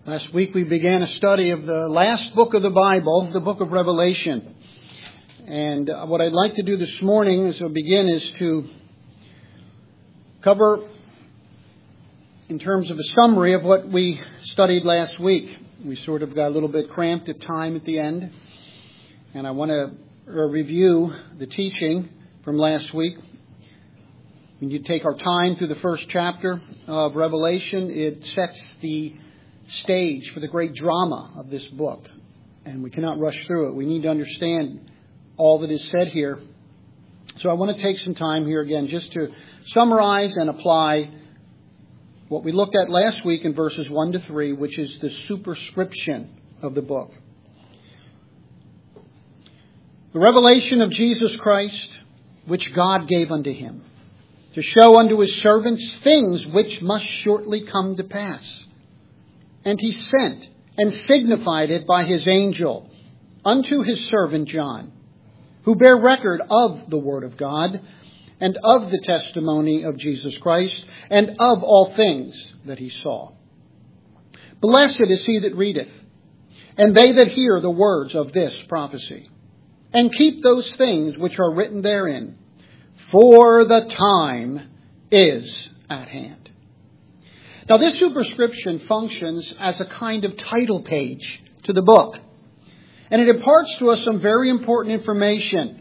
Last week we began a study of the last book of the Bible, the book of Revelation. And what I'd like to do this morning as we begin is to cover, in terms of a summary of what we studied last week. We sort of got a little bit cramped at time at the end. And I want to review the teaching from last week. When you take our time through the first chapter of Revelation, it sets the stage for the great drama of this book. And we cannot rush through it. We need to understand all that is said here. So I want to take some time here again just to summarize and apply what we looked at last week in verses 1 to 3, which is the superscription of the book. The revelation of Jesus Christ, which God gave unto him, to show unto his servants things which must shortly come to pass. And he sent and signified it by his angel unto his servant John, who bare record of the word of God, and of the testimony of Jesus Christ, and of all things that he saw. Blessed is he that readeth, and they that hear the words of this prophecy, and keep those things which are written therein, for the time is at hand. Now, this superscription functions as a kind of title page to the book. And it imparts to us some very important information.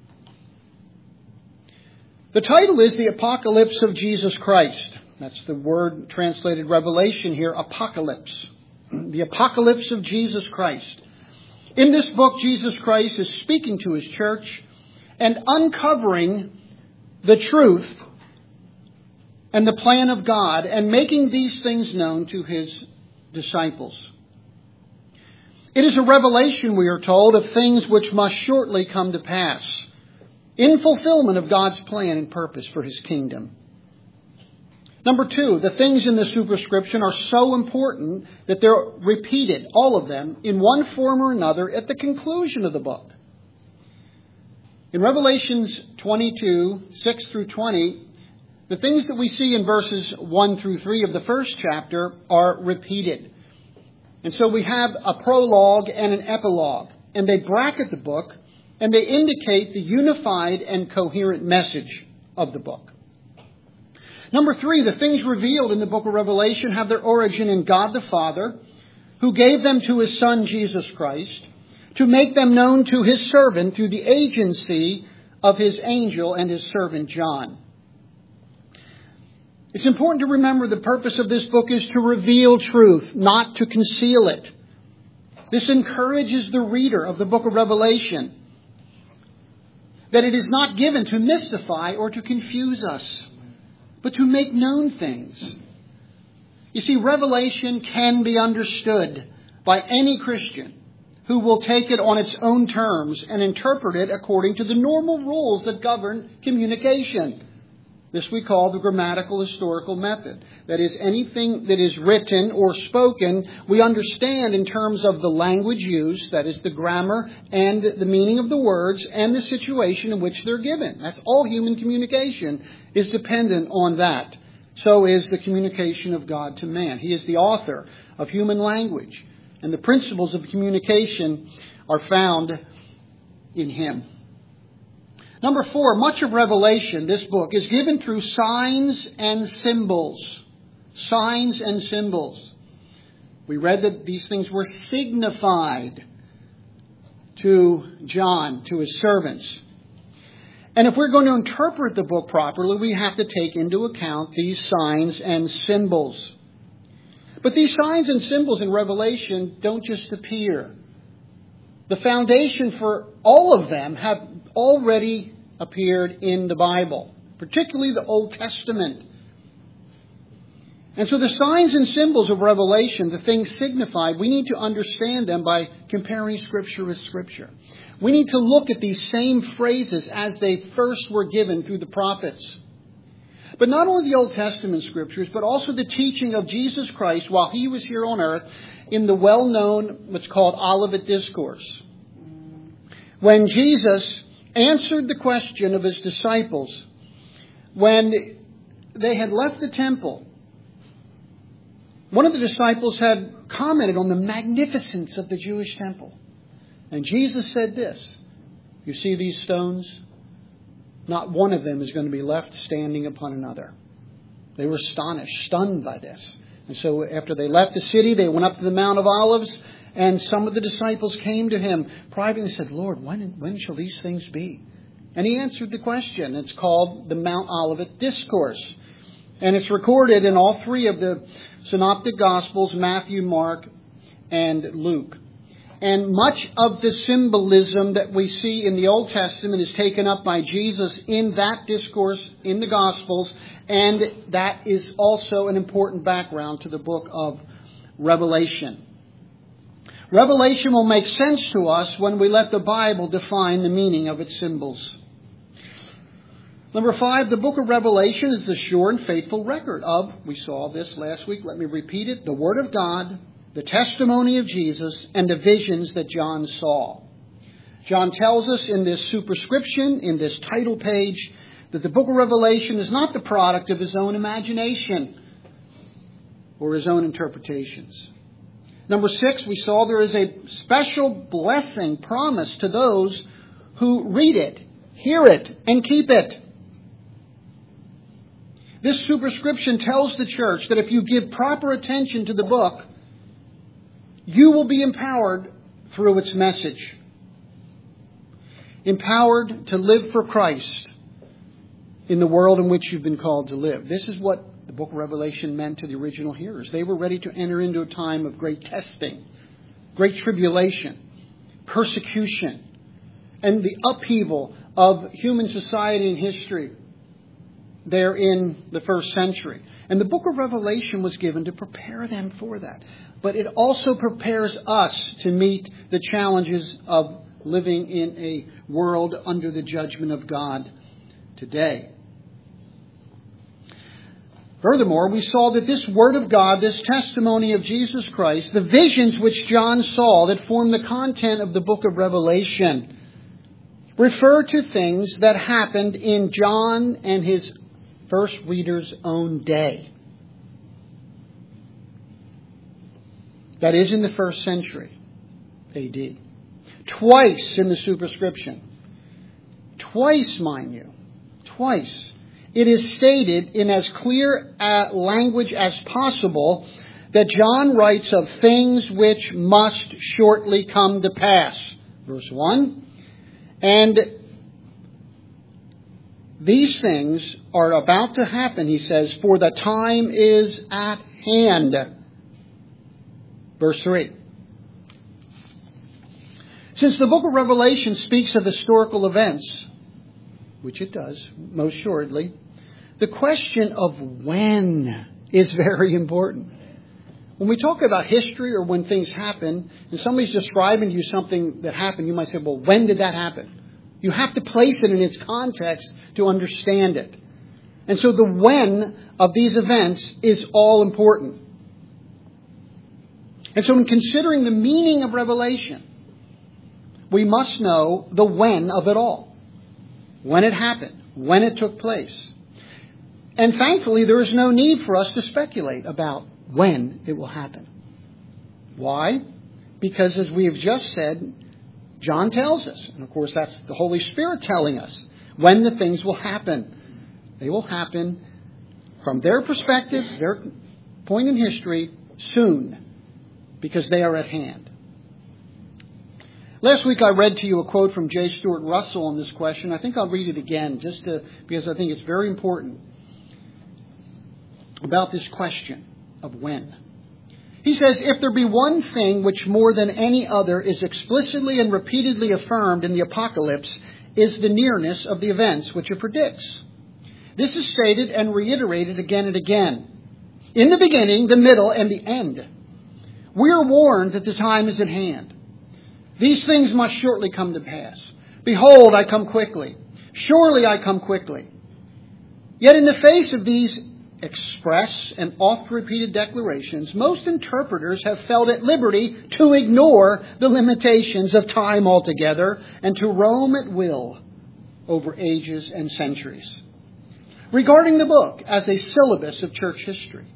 The title is The Apocalypse of Jesus Christ. That's the word translated Revelation here, apocalypse. The Apocalypse of Jesus Christ. In this book, Jesus Christ is speaking to his church and uncovering the truth and the plan of God, and making these things known to his disciples. It is a revelation, we are told, of things which must shortly come to pass, in fulfillment of God's plan and purpose for his kingdom. Number 2, the things in the superscription are so important that they're repeated, all of them, in one form or another at the conclusion of the book. In Revelations 22, 6 through 20, the things that we see in verses 1 through 3 of the first chapter are repeated. And so we have a prologue and an epilogue. And they bracket the book, and they indicate the unified and coherent message of the book. Number 3, the things revealed in the book of Revelation have their origin in God the Father, who gave them to his Son, Jesus Christ, to make them known to his servant through the agency of his angel and his servant John. It's important to remember the purpose of this book is to reveal truth, not to conceal it. This encourages the reader of the book of Revelation that it is not given to mystify or to confuse us, but to make known things. You see, Revelation can be understood by any Christian who will take it on its own terms and interpret it according to the normal rules that govern communication. This we call the grammatical historical method. That is, anything that is written or spoken, we understand in terms of the language used, that is the grammar and the meaning of the words and the situation in which they're given. That's all human communication is dependent on that. So is the communication of God to man. He is the author of human language. And the principles of communication are found in him. Number 4, much of Revelation, this book, is given through signs and symbols. Signs and symbols. We read that these things were signified to John, to his servants. And if we're going to interpret the book properly, we have to take into account these signs and symbols. But these signs and symbols in Revelation don't just appear. The foundation for all of them have already appeared in the Bible, particularly the Old Testament. And so the signs and symbols of Revelation, the things signified, we need to understand them by comparing Scripture with Scripture. We need to look at these same phrases as they first were given through the prophets. But not only the Old Testament Scriptures, but also the teaching of Jesus Christ while he was here on earth in the well-known, what's called Olivet Discourse. When Jesus answered the question of his disciples, when they had left the temple, one of the disciples had commented on the magnificence of the Jewish temple. And Jesus said this, you see these stones? Not one of them is going to be left standing upon another. They were astonished, stunned by this. And so after they left the city, they went up to the Mount of Olives, and some of the disciples came to him privately and said, Lord, when shall these things be? And he answered the question. It's called the Mount Olivet Discourse. And it's recorded in all three of the Synoptic Gospels, Matthew, Mark, and Luke. And much of the symbolism that we see in the Old Testament is taken up by Jesus in that discourse in the Gospels. And that is also an important background to the book of Revelation. Revelation will make sense to us when we let the Bible define the meaning of its symbols. Number 5, the book of Revelation is the sure and faithful record of, we saw this last week, let me repeat it, the Word of God, the testimony of Jesus, and the visions that John saw. John tells us in this superscription, in this title page, that the book of Revelation is not the product of his own imagination or his own interpretations. Number 6, we saw there is a special blessing promised to those who read it, hear it, and keep it. This superscription tells the church that if you give proper attention to the book, you will be empowered through its message. Empowered to live for Christ in the world in which you've been called to live. This is what the book of Revelation meant to the original hearers. They were ready to enter into a time of great testing, great tribulation, persecution, and the upheaval of human society and history there in the first century. And the book of Revelation was given to prepare them for that. But it also prepares us to meet the challenges of living in a world under the judgment of God today. Furthermore, we saw that this Word of God, this testimony of Jesus Christ, the visions which John saw that form the content of the book of Revelation, refer to things that happened in John and his first reader's own day. That is in the first century AD. Twice in the superscription. Twice, mind you. Twice. It is stated in as clear language as possible that John writes of things which must shortly come to pass. Verse 1. And these things are about to happen, he says, for the time is at hand. Verse 3. Since the book of Revelation speaks of historical events, which it does, most assuredly, the question of when is very important. When we talk about history or when things happen, and somebody's describing to you something that happened, you might say, well, when did that happen? You have to place it in its context to understand it. And so the when of these events is all important. And so in considering the meaning of Revelation, we must know the when of it all. When it happened. When it took place. And thankfully, there is no need for us to speculate about when it will happen. Why? Because as we have just said, John tells us, and of course that's the Holy Spirit telling us, when the things will happen. They will happen from their perspective, their point in history, soon, because they are at hand. Last week I read to you a quote from J. Stuart Russell on this question. I think I'll read it again because I think it's very important about this question of when. He says, if there be one thing which more than any other is explicitly and repeatedly affirmed in the Apocalypse, is the nearness of the events which it predicts. This is stated and reiterated again and again. In the beginning, the middle, and the end. We are warned that the time is at hand. These things must shortly come to pass. Behold, I come quickly. Surely I come quickly. Yet in the face of these express and oft-repeated declarations, most interpreters have felt at liberty to ignore the limitations of time altogether and to roam at will over ages and centuries. Regarding the book as a syllabus of church history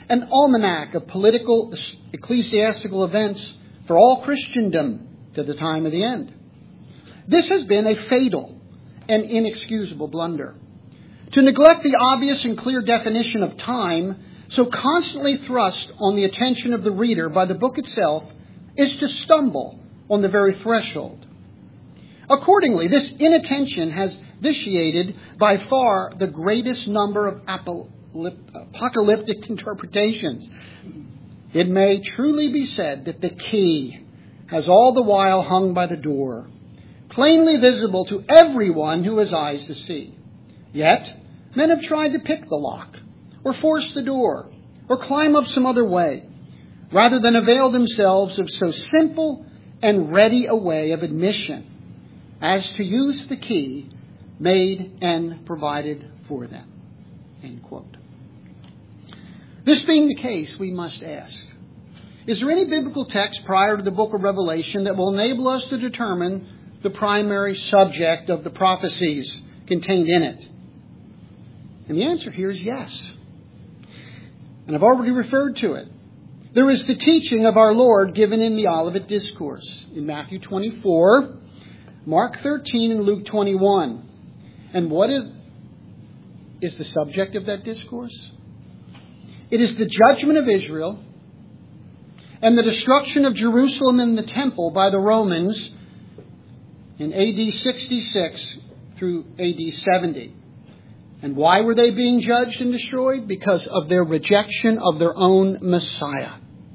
an almanac of political, ecclesiastical events for all Christendom to the time of the end. This has been a fatal and inexcusable blunder. To neglect the obvious and clear definition of time, so constantly thrust on the attention of the reader by the book itself, is to stumble on the very threshold. Accordingly, this inattention has vitiated by far the greatest number of apocalyptic interpretations. It may truly be said that the key has all the while hung by the door, plainly visible to everyone who has eyes to see. Yet, men have tried to pick the lock, or force the door, or climb up some other way, rather than avail themselves of so simple and ready a way of admission as to use the key made and provided for them. End quote. This being the case, we must ask, is there any biblical text prior to the book of Revelation that will enable us to determine the primary subject of the prophecies contained in it? And the answer here is yes. And I've already referred to it. There is the teaching of our Lord given in the Olivet Discourse in Matthew 24, Mark 13, and Luke 21. And what is the subject of that discourse? It is the judgment of Israel and the destruction of Jerusalem and the temple by the Romans in AD 66 through AD 70. And why were they being judged and destroyed? Because of their rejection of their own Messiah.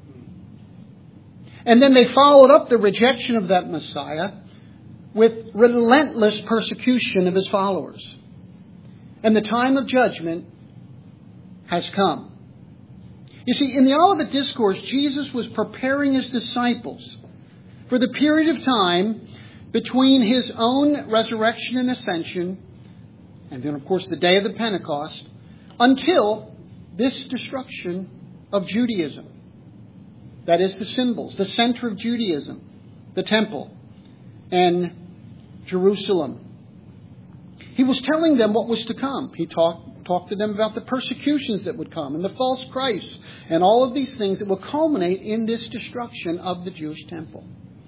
And then they followed up the rejection of that Messiah with relentless persecution of his followers. And the time of judgment has come. You see, in the Olivet Discourse, Jesus was preparing his disciples for the period of time between his own resurrection and ascension, and then, of course, the day of the Pentecost, until this destruction of Judaism. That is the symbols, the center of Judaism, the temple, and Jerusalem. He was telling them what was to come. He talked to them about the persecutions that would come and the false Christ and all of these things that will culminate in this destruction of the Jewish temple.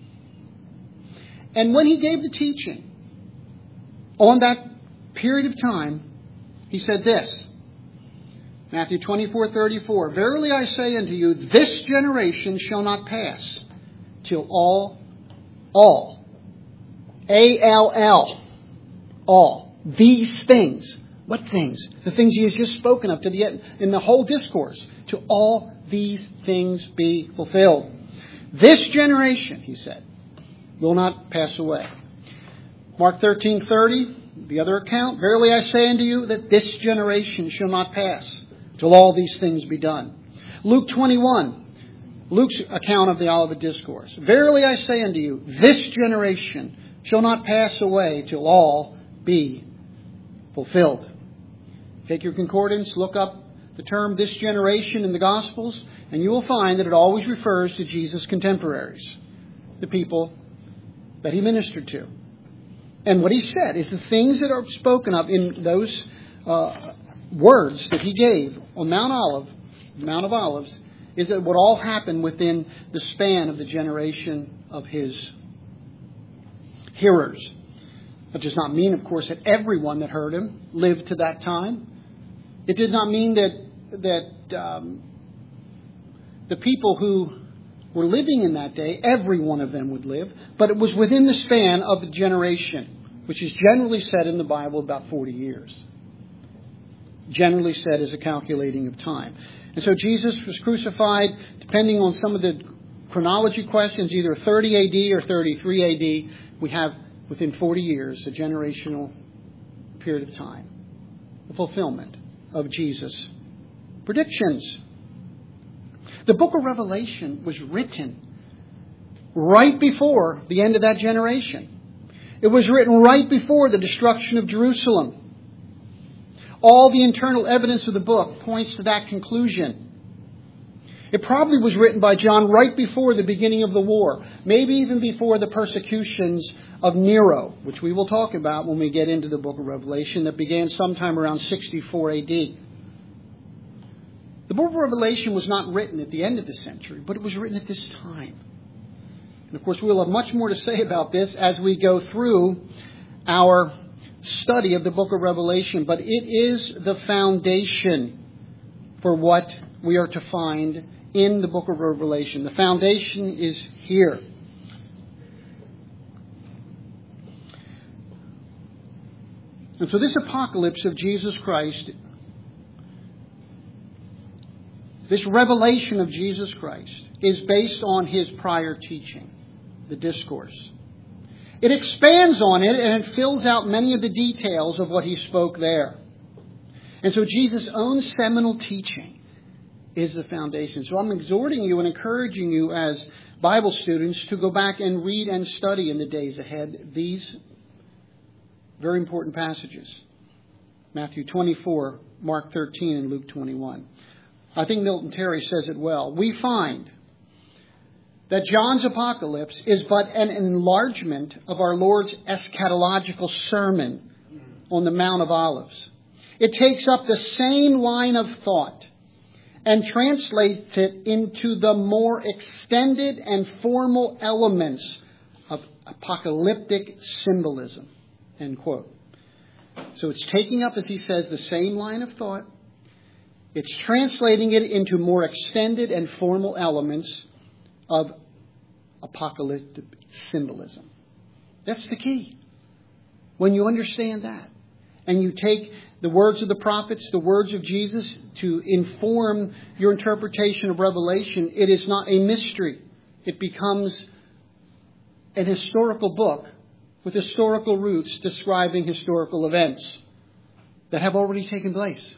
And when he gave the teaching on that period of time, he said this, Matthew 24:34, "Verily I say unto you, this generation shall not pass till all, A-L-L, all, these things." What things? The things he has just spoken of in the whole discourse. "To all these things be fulfilled." This generation, he said, will not pass away. Mark 13:30, the other account, "Verily I say unto you that this generation shall not pass till all these things be done." Luke 21, Luke's account of the Olivet Discourse. "Verily I say unto you, this generation shall not pass away till all be fulfilled." Take your concordance, look up the term "this generation" in the Gospels, and you will find that it always refers to Jesus' contemporaries, the people that he ministered to. And what he said is the things that are spoken of in those words that he gave on Mount of Olives, is that it would all happen within the span of the generation of his hearers. That does not mean, of course, that everyone that heard him lived to that time. It did not mean that the people who were living in that day, every one of them would live, but it was within the span of a generation, which is generally said in the Bible about 40 years. Generally said as a calculating of time. And so Jesus was crucified, depending on some of the chronology questions, either 30 AD or 33 AD. We have, within 40 years, a generational period of time. The fulfillment of Jesus' predictions. The book of Revelation was written right before the end of that generation. It was written right before the destruction of Jerusalem. All the internal evidence of the book points to that conclusion. It probably was written by John right before the beginning of the war, maybe even before the persecutions of Nero, which we will talk about when we get into the book of Revelation, that began sometime around 64 AD. The book of Revelation was not written at the end of the century, but it was written at this time. And of course, we'll have much more to say about this as we go through our study of the book of Revelation. But it is the foundation for what we are to find in the book of Revelation. The foundation is here. And so this apocalypse of Jesus Christ, this revelation of Jesus Christ, is based on his prior teaching, the discourse. It expands on it and it fills out many of the details of what he spoke there. And so Jesus' own seminal teaching is the foundation. So I'm exhorting you and encouraging you as Bible students to go back and read and study in the days ahead these very important passages. Matthew 24, Mark 13, and Luke 21. I think Milton Terry says it well. We find that John's apocalypse is but an enlargement of our Lord's eschatological sermon on the Mount of Olives. It takes up the same line of thought and translates it into the more extended and formal elements of apocalyptic symbolism. End quote. So it's taking up, as he says, the same line of thought. It's translating it into more extended and formal elements of apocalyptic symbolism. That's the key. When you understand that, and you take the words of the prophets, the words of Jesus, to inform your interpretation of Revelation, it is not a mystery. It becomes an historical book with historical roots describing historical events that have already taken place.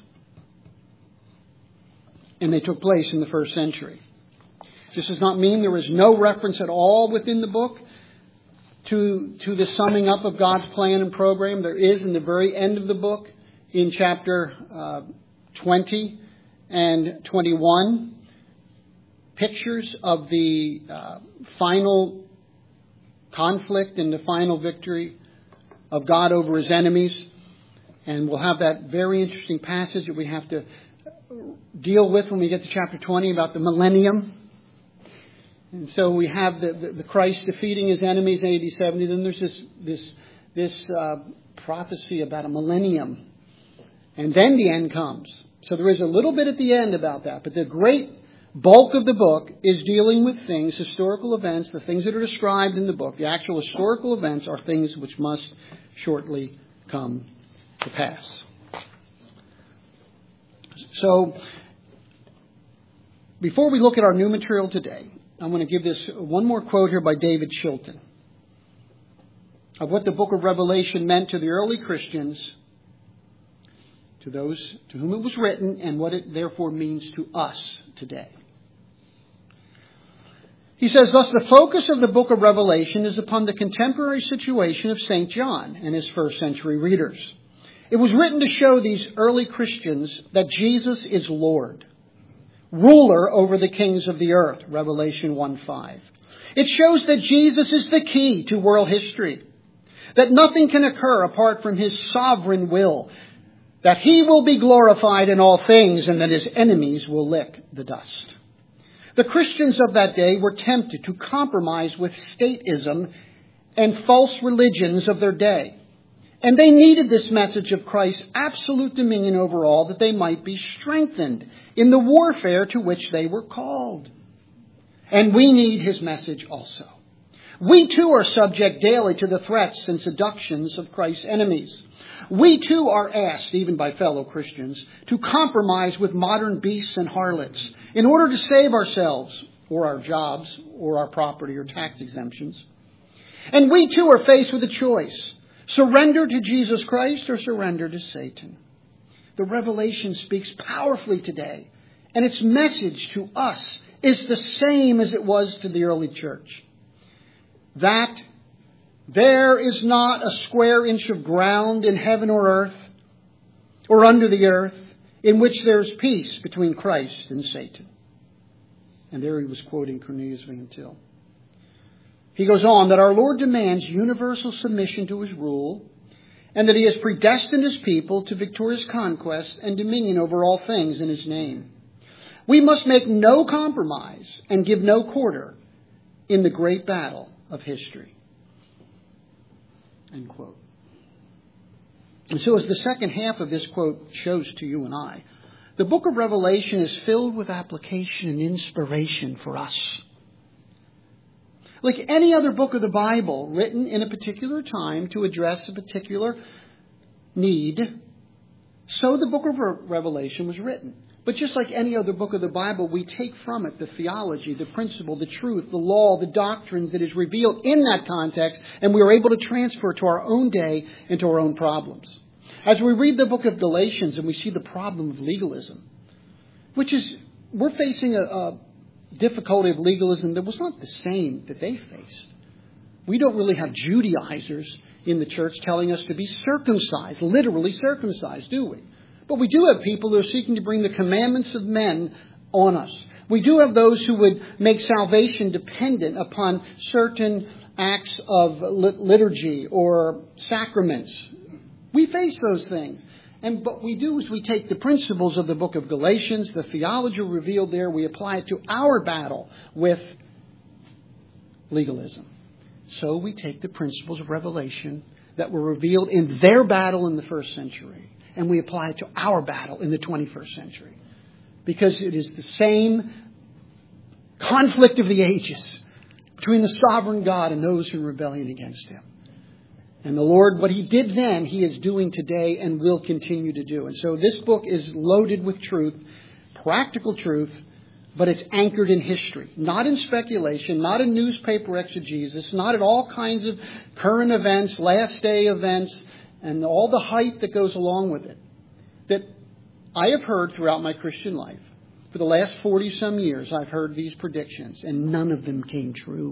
And they took place in the first century. This does not mean there is no reference at all within the book to the summing up of God's plan and program. There is in the very end of the book in chapter 20 and 21 pictures of the final conflict and the final victory of God over his enemies. And we'll have that very interesting passage that we have to deal with when we get to chapter 20 about the millennium. And so we have the Christ defeating his enemies in AD 70. Then there's this prophecy about a millennium. And then the end comes. So there is a little bit at the end about that. But the great bulk of the book is dealing with things, historical events, the things that are described in the book. The actual historical events are things which must shortly come to pass. So, before we look at our new material today, I want to give this one more quote here by David Chilton of what the book of Revelation meant to the early Christians, to those to whom it was written, and what it therefore means to us today. He says, thus the focus of the book of Revelation is upon the contemporary situation of St. John and his first century readers. It was written to show these early Christians that Jesus is Lord, ruler over the kings of the earth, Revelation 1:5. It shows that Jesus is the key to world history, that nothing can occur apart from his sovereign will, that he will be glorified in all things, and that his enemies will lick the dust. The Christians of that day were tempted to compromise with statism and false religions of their day. And they needed this message of Christ's absolute dominion over all, that they might be strengthened in the warfare to which they were called. And we need his message also. We too are subject daily to the threats and seductions of Christ's enemies. We too are asked, even by fellow Christians, to compromise with modern beasts and harlots in order to save ourselves, or our jobs, or our property, or tax exemptions. And we too are faced with a choice. Surrender to Jesus Christ or surrender to Satan. The Revelation speaks powerfully today, and its message to us is the same as it was to the early church. That there is not a square inch of ground in heaven or earth, or under the earth, in which there is peace between Christ and Satan. And there he was quoting Cornelius Van Til. He goes on that our Lord demands universal submission to his rule, and that he has predestined his people to victorious conquest and dominion over all things in his name. We must make no compromise and give no quarter in the great battle of history. End quote. And so as the second half of this quote shows to you and I, the book of Revelation is filled with application and inspiration for us. Like any other book of the Bible written in a particular time to address a particular need, so the book of Revelation was written. But just like any other book of the Bible, we take from it the theology, the principle, the truth, the law, the doctrines that is revealed in that context, and we are able to transfer it to our own day and to our own problems. As we read the book of Galatians and we see the problem of legalism, which is, we're facing a difficulty of legalism that was not the same that they faced. We don't really have Judaizers in the church telling us to be circumcised, literally circumcised, do we? But we do have people who are seeking to bring the commandments of men on us. We do have those who would make salvation dependent upon certain acts of liturgy or sacraments. We face those things. And what we do is we take the principles of the book of Galatians, the theology revealed there, we apply it to our battle with legalism. So we take the principles of Revelation that were revealed in their battle in the first century, and we apply it to our battle in the 21st century. Because it is the same conflict of the ages between the sovereign God and those who are rebelling against Him. And the Lord, what He did then, He is doing today and will continue to do. And so this book is loaded with truth, practical truth, but it's anchored in history. Not in speculation, not in newspaper exegesis, not in all kinds of current events, last day events, and all the hype that goes along with it. That I have heard throughout my Christian life. For the last 40-some years, I've heard these predictions, and none of them came true.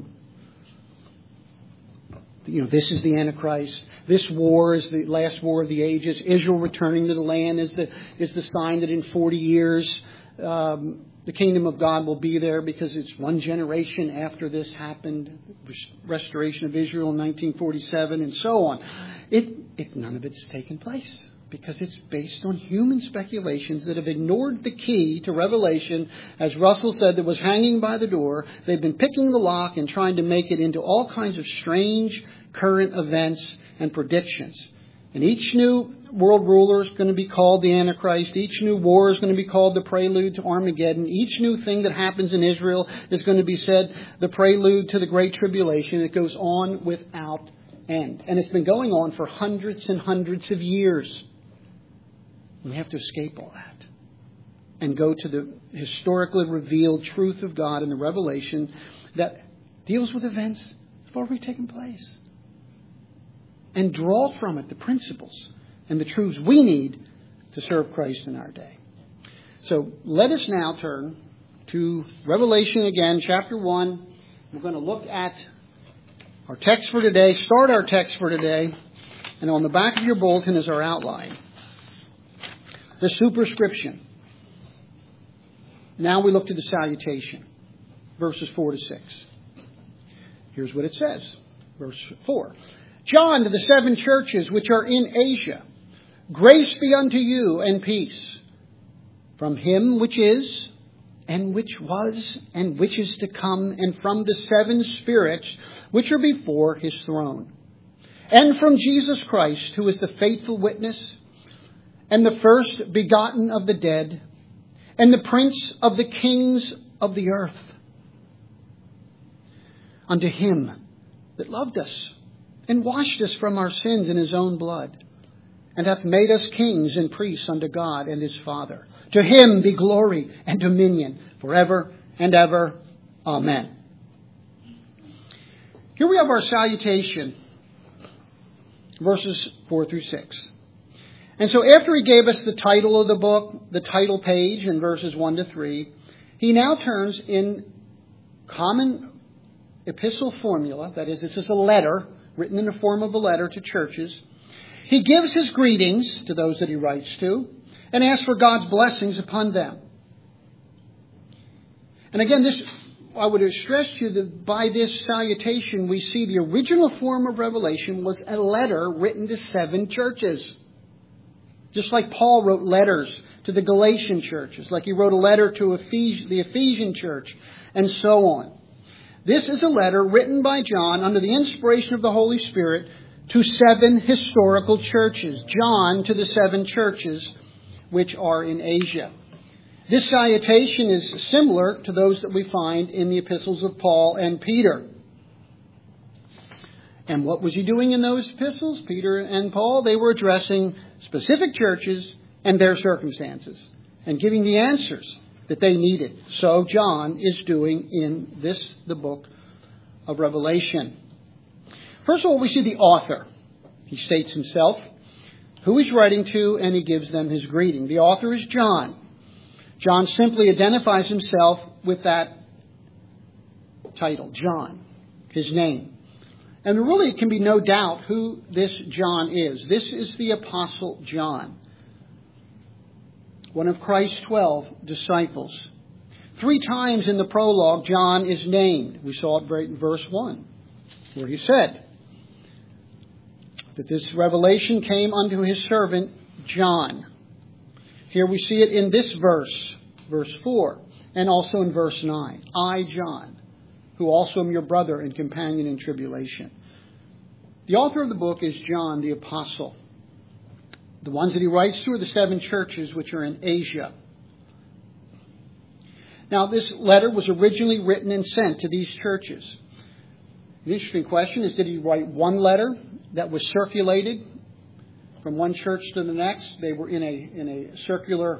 This is the Antichrist. This war is the last war of the ages. Israel returning to the land is the sign that in 40 years the kingdom of God will be there, because it's one generation after this happened. Restoration of Israel in 1947 and so on. None of it's taken place, because it's based on human speculations that have ignored the key to Revelation, as Russell said, that was hanging by the door. They've been picking the lock and trying to make it into all kinds of strange current events and predictions. And each new world ruler is going to be called the Antichrist. Each new war is going to be called the prelude to Armageddon. Each new thing that happens in Israel is going to be said the prelude to the Great Tribulation. It goes on without end. And it's been going on for hundreds and hundreds of years. We have to escape all that and go to the historically revealed truth of God in the Revelation that deals with events that have already taken place, and draw from it the principles and the truths we need to serve Christ in our day. So let us now turn to Revelation again, chapter 1. We're going to look at our text for today, start our text for today, and on the back of your bulletin is our outline. The superscription. Now we look to the salutation, verses 4 to 6. Here's what it says. Verse 4. John, to the 7 churches which are in Asia, grace be unto you and peace from Him which is, and which was, and which is to come, and from the 7 spirits which are before His throne, and from Jesus Christ, who is the faithful witness, and the first begotten of the dead, and the prince of the kings of the earth. Unto Him that loved us, and washed us from our sins in His own blood, and hath made us kings and priests unto God and His Father. To Him be glory and dominion forever and ever. Amen. Here we have our salutation, verses 4 through 6. And so after he gave us the title of the book, the title page in verses 1 to 3, he now turns in common epistle formula, that is, this is a letter, written in the form of a letter to churches. He gives his greetings to those that he writes to, and asks for God's blessings upon them. And again, I would stress to you that by this salutation, we see the original form of Revelation was a letter written to 7 churches. Just like Paul wrote letters to the Galatian churches, like he wrote a letter to the Ephesian church, and so on. This is a letter written by John under the inspiration of the Holy Spirit to 7 historical churches. John to the 7 churches which are in Asia. This salutation is similar to those that we find in the epistles of Paul and Peter. And what was he doing in those epistles, Peter and Paul? They were addressing specific churches and their circumstances and giving the answers that they needed. So John is doing in the book of Revelation. First of all, we see the author. He states himself, who he's writing to, and he gives them his greeting. The author is John. John simply identifies himself with that title, John, his name. And there really can be no doubt who this John is. This is the Apostle John, one of Christ's 12 disciples. 3 times in the prologue, John is named. We saw it right in verse 1, where he said that this revelation came unto his servant John. Here we see it in this verse, verse 4, and also in verse 9. I, John, who also am your brother and companion in tribulation. The author of the book is John the Apostle. The ones that he writes to are the 7 churches which are in Asia. Now, this letter was originally written and sent to these churches. The interesting question is, did he write one letter that was circulated from one church to the next? They were in a circular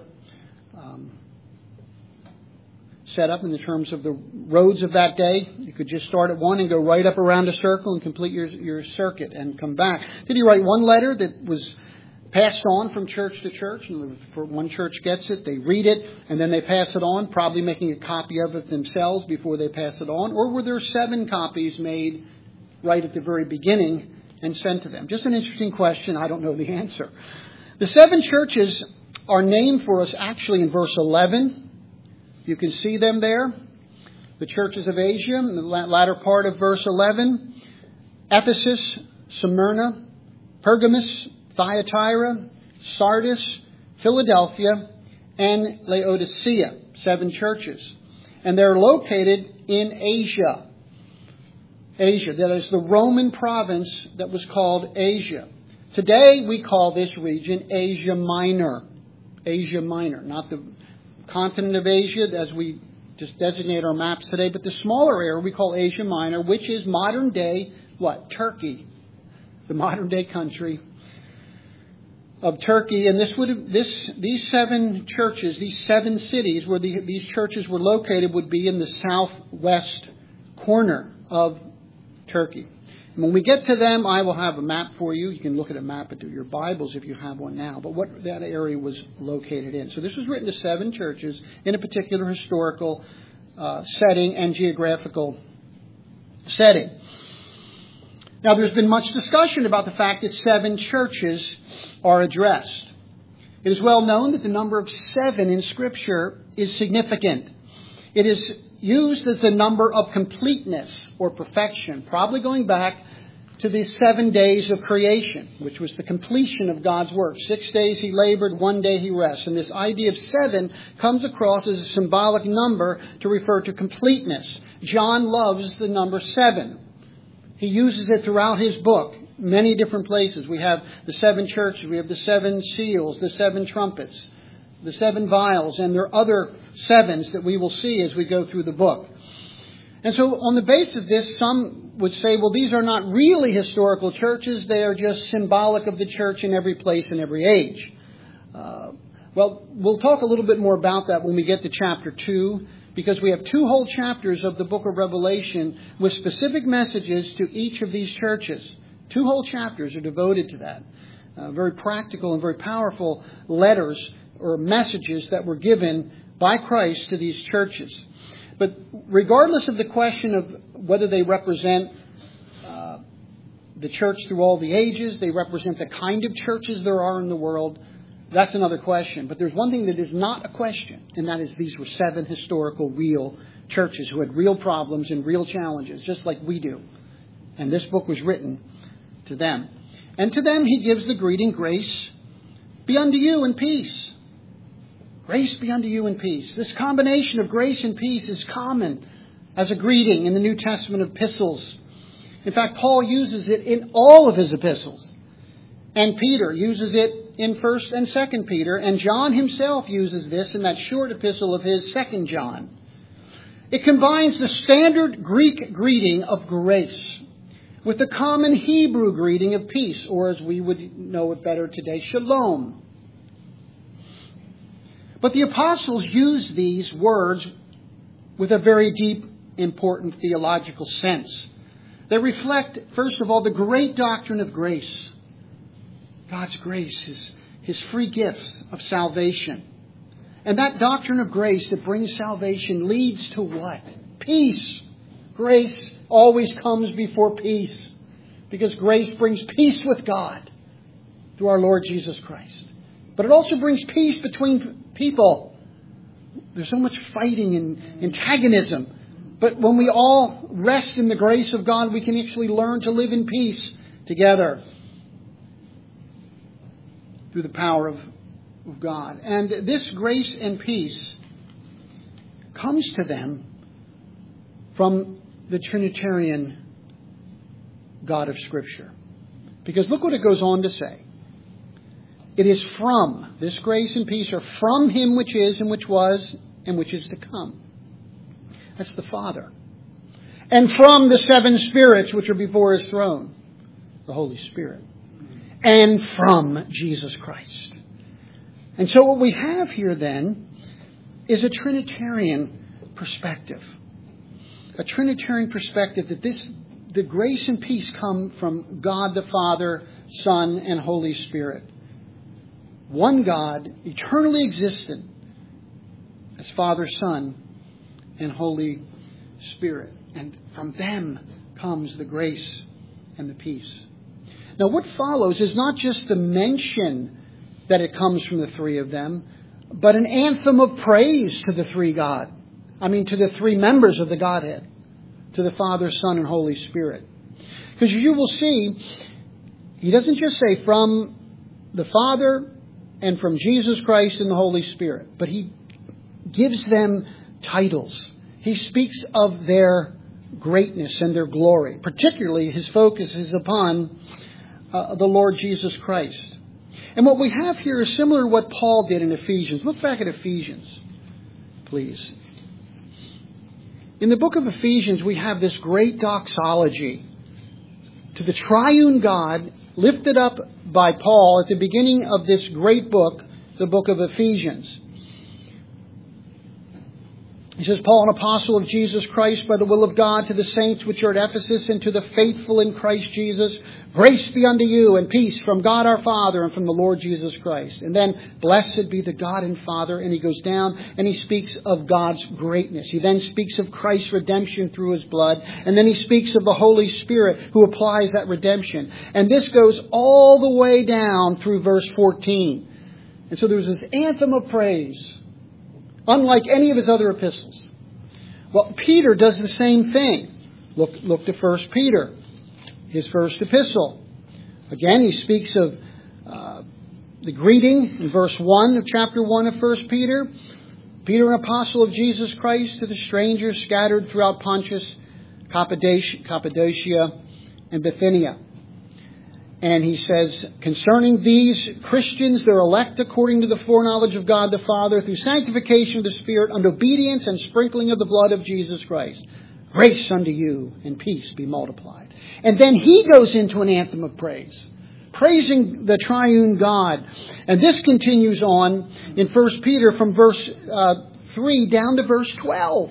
setup in the terms of the roads of that day. You could just start at one and go right up around a circle and complete your circuit and come back. Did he write one letter that was passed on from church to church? And one church gets it, they read it, and then they pass it on, probably making a copy of it themselves before they pass it on? Or were there 7 copies made right at the very beginning and sent to them? Just an interesting question. I don't know the answer. The 7 churches are named for us actually in verse 11. You can see them there. The churches of Asia, in the latter part of verse 11. Ephesus, Smyrna, Pergamos, Thyatira, Sardis, Philadelphia, and Laodicea. 7 churches. And they're located in Asia. Asia, that is the Roman province that was called Asia. Today we call this region Asia Minor. Asia Minor, not the continent of Asia as we just designate our maps today, but the smaller area we call Asia Minor, which is modern day, what? Turkey. The modern day country of Turkey. And these 7 churches, these 7 cities where these churches were located would be in the southwest corner of Turkey. And when we get to them, I will have a map for you. You can look at a map at your Bibles if you have one now. But what that area was located in. So this was written to 7 churches in a particular historical setting and geographical setting. Now, there's been much discussion about the fact that 7 churches are addressed. It is well known that the number of 7 in Scripture is significant. It is used as the number of completeness or perfection, probably going back to the 7 days of creation, which was the completion of God's work. 6 days he labored, 1 day he rested. And this idea of 7 comes across as a symbolic number to refer to completeness. John loves the number 7. He uses it throughout his book, many different places. We have the 7 churches, we have the 7 seals, the 7 trumpets, the 7 vials, and there are other 7s that we will see as we go through the book. And so on the basis of this, some would say, well, these are not really historical churches. They are just symbolic of the church in every place and every age. Well, we'll talk a little bit more about that when we get to chapter 2, because we have 2 whole chapters of the book of Revelation with specific messages to each of these churches. 2 whole chapters are devoted to that. Very practical and very powerful letters or messages that were given by Christ to these churches. But regardless of the question of whether they represent the church through all the ages, they represent the kind of churches there are in the world, that's another question. But there's one thing that is not a question, and that is these were 7 historical, real churches who had real problems and real challenges, just like we do. And this book was written to them. And to them he gives the greeting, grace be unto you and peace. Grace be unto you and peace. This combination of grace and peace is common as a greeting in the New Testament epistles. In fact, Paul uses it in all of his epistles. And Peter uses it in 1st and 2nd Peter. And John himself uses this in that short epistle of his, 2nd John. It combines the standard Greek greeting of grace with the common Hebrew greeting of peace, or as we would know it better today, shalom. But the apostles use these words with a very deep, important theological sense. They reflect, first of all, the great doctrine of grace. God's grace, His free gifts of salvation. And that doctrine of grace that brings salvation leads to what? Peace. Grace always comes before peace. Because grace brings peace with God through our Lord Jesus Christ. But it also brings peace between people. There's so much fighting and antagonism. But when we all rest in the grace of God, we can actually learn to live in peace together through the power of God. And this grace and peace comes to them from the Trinitarian God of Scripture. Because look what it goes on to say. It is from, this grace and peace are from Him which is and which was and which is to come. That's the Father. And from the 7 spirits which are before His throne, the Holy Spirit. And from Jesus Christ. And so what we have here then is a Trinitarian perspective. A Trinitarian perspective that the grace and peace come from God the Father, Son, and Holy Spirit. One God, eternally existent as Father, Son, and Holy Spirit. And from them comes the grace and the peace. Now what follows is not just the mention that it comes from the three of them, but an anthem of praise to the to the three members of the Godhead, to the Father, Son, and Holy Spirit. Because you will see, He doesn't just say from the Father and from Jesus Christ and the Holy Spirit, but He gives them titles. He speaks of their greatness and their glory. Particularly, His focus is upon the Lord Jesus Christ. And what we have here is similar to what Paul did in Ephesians. Look back at Ephesians, please. In the book of Ephesians, we have this great doxology to the triune God lifted up by Paul at the beginning of this great book, the book of Ephesians. He says, Paul, an apostle of Jesus Christ by the will of God, to the saints which are at Ephesus and to the faithful in Christ Jesus, grace be unto you and peace from God our Father and from the Lord Jesus Christ. And then, blessed be the God and Father. And he goes down and he speaks of God's greatness. He then speaks of Christ's redemption through His blood. And then he speaks of the Holy Spirit who applies that redemption. And this goes all the way down through verse 14. And so there's this anthem of praise, unlike any of his other epistles. Well, Peter does the same thing. Look to 1 Peter, his first epistle. Again, he speaks of the greeting in verse 1 of chapter 1 of 1 Peter. Peter, an apostle of Jesus Christ, to the strangers scattered throughout Pontus, Cappadocia, and Bithynia. And he says, concerning these Christians, they're elect according to the foreknowledge of God the Father, through sanctification of the Spirit, unto obedience and sprinkling of the blood of Jesus Christ. Grace unto you and peace be multiplied. And then he goes into an anthem of praise, praising the triune God. And this continues on in 1 Peter from verse 3 down to verse 12.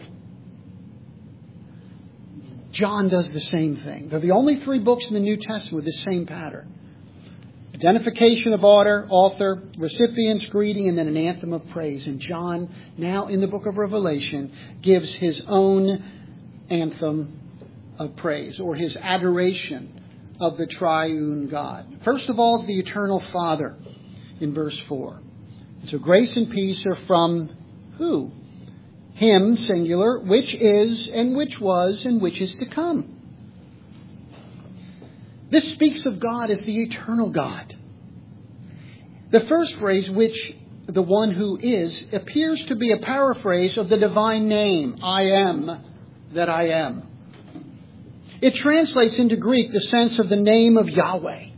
John does the same thing. They're the only 3 books in the New Testament with this same pattern. Identification of author, recipient's greeting, and then an anthem of praise. And John, now in the book of Revelation, gives his own anthem of praise, or his adoration of the triune God. First of all, the eternal Father in verse 4. And so grace and peace are from who? Him, singular, which is, and which was, and which is to come. This speaks of God as the eternal God. The first phrase, which the one who is, appears to be a paraphrase of the divine name, I am that I am. It translates into Greek the sense of the name of Yahweh.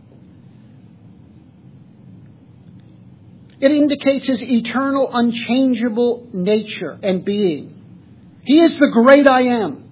It indicates His eternal, unchangeable nature and being. He is the great I am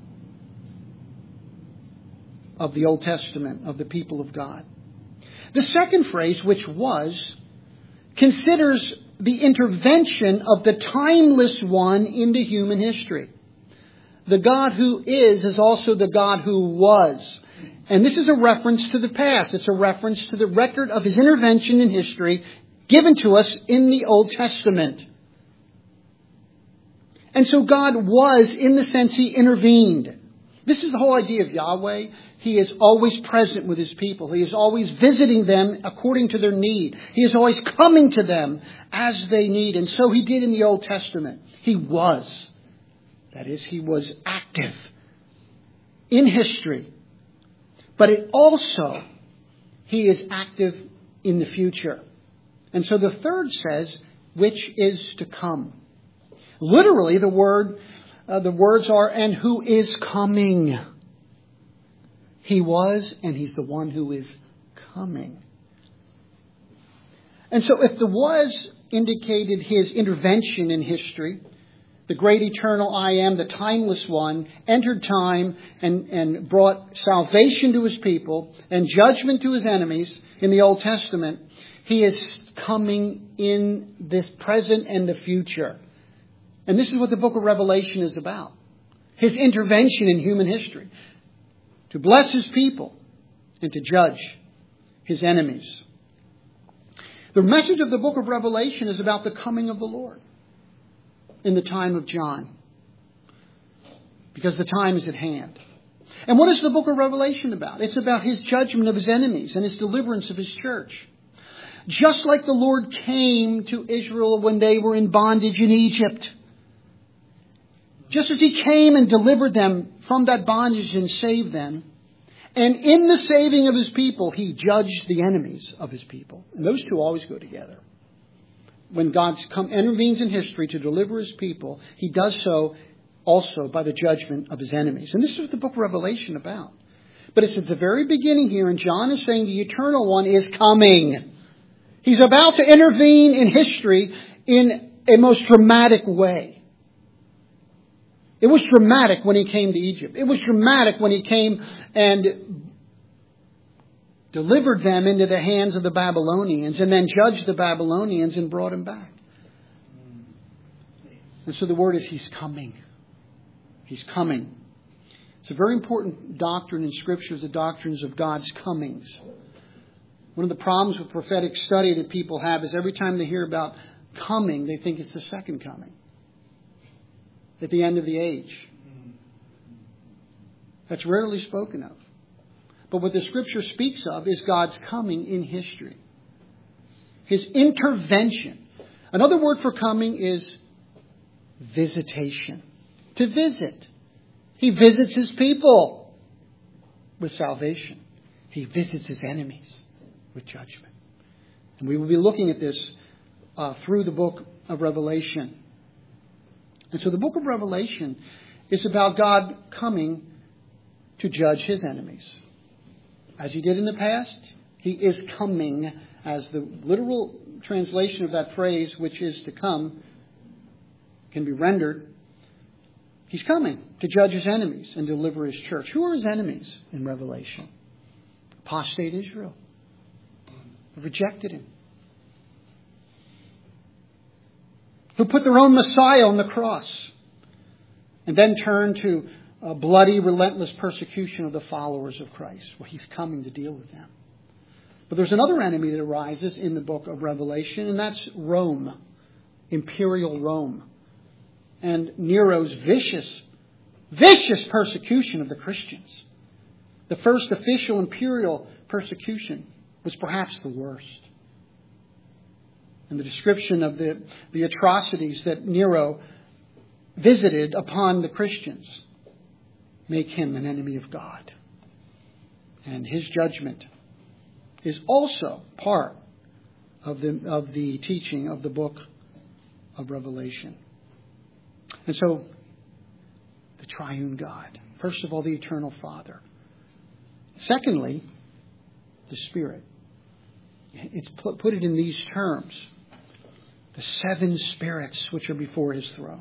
of the Old Testament, of the people of God. The second phrase, which was, considers the intervention of the timeless one into human history. The God who is also the God who was. And this is a reference to the past. It's a reference to the record of His intervention in history given to us in the Old Testament. And so God was, in the sense He intervened. This is the whole idea of Yahweh. He is always present with His people. He is always visiting them according to their need. He is always coming to them as they need. And so He did in the Old Testament. He was. That is, He was active in history. But it also, He is active in the future. And so the third says, which is to come. Literally, the words are, and who is coming. He was, and He's the one who is coming. And so if the was indicated His intervention in history, the great eternal I am, the timeless one, entered time and brought salvation to His people and judgment to His enemies in the Old Testament, He is coming in this present and the future. And this is what the book of Revelation is about. His intervention in human history. To bless His people and to judge His enemies. The message of the book of Revelation is about the coming of the Lord in the time of John. Because the time is at hand. And what is the book of Revelation about? It's about His judgment of His enemies and His deliverance of His church. Just like the Lord came to Israel when they were in bondage in Egypt. Just as He came and delivered them from that bondage and saved them. And in the saving of His people, He judged the enemies of His people. And those two always go together. When God intervenes in history to deliver His people, He does so also by the judgment of His enemies. And this is what the book of Revelation is about. But it's at the very beginning here, and John is saying the Eternal One is coming. He's about to intervene in history in a most dramatic way. It was dramatic when He came to Egypt. It was dramatic when He came and delivered them into the hands of the Babylonians and then judged the Babylonians and brought them back. And so the word is He's coming. He's coming. It's a very important doctrine in Scripture, the doctrines of God's comings. One of the problems with prophetic study that people have is every time they hear about coming, they think it's the second coming. At the end of the age. That's rarely spoken of. But what the Scripture speaks of is God's coming in history. His intervention. Another word for coming is visitation. To visit. He visits His people with salvation. He visits His enemies with judgment. And we will be looking at this through the book of Revelation. And so the book of Revelation is about God coming to judge His enemies. As He did in the past, He is coming, as the literal translation of that phrase, which is to come, can be rendered. He's coming to judge His enemies and deliver His church. Who are His enemies in Revelation? Apostate Israel. Who rejected Him. Who put their own Messiah on the cross. And then turned to a bloody, relentless persecution of the followers of Christ. Well, He's coming to deal with them. But there's another enemy that arises in the book of Revelation, and that's Rome. Imperial Rome. And Nero's vicious persecution of the Christians. The first official imperial persecution was perhaps the worst. And the description of the atrocities that Nero visited upon the Christians make him an enemy of God. And his judgment is also part of the teaching of the book of Revelation. And so, the triune God. First of all, the eternal Father. Secondly, the Spirit. It's put it in these terms. The 7 spirits which are before His throne.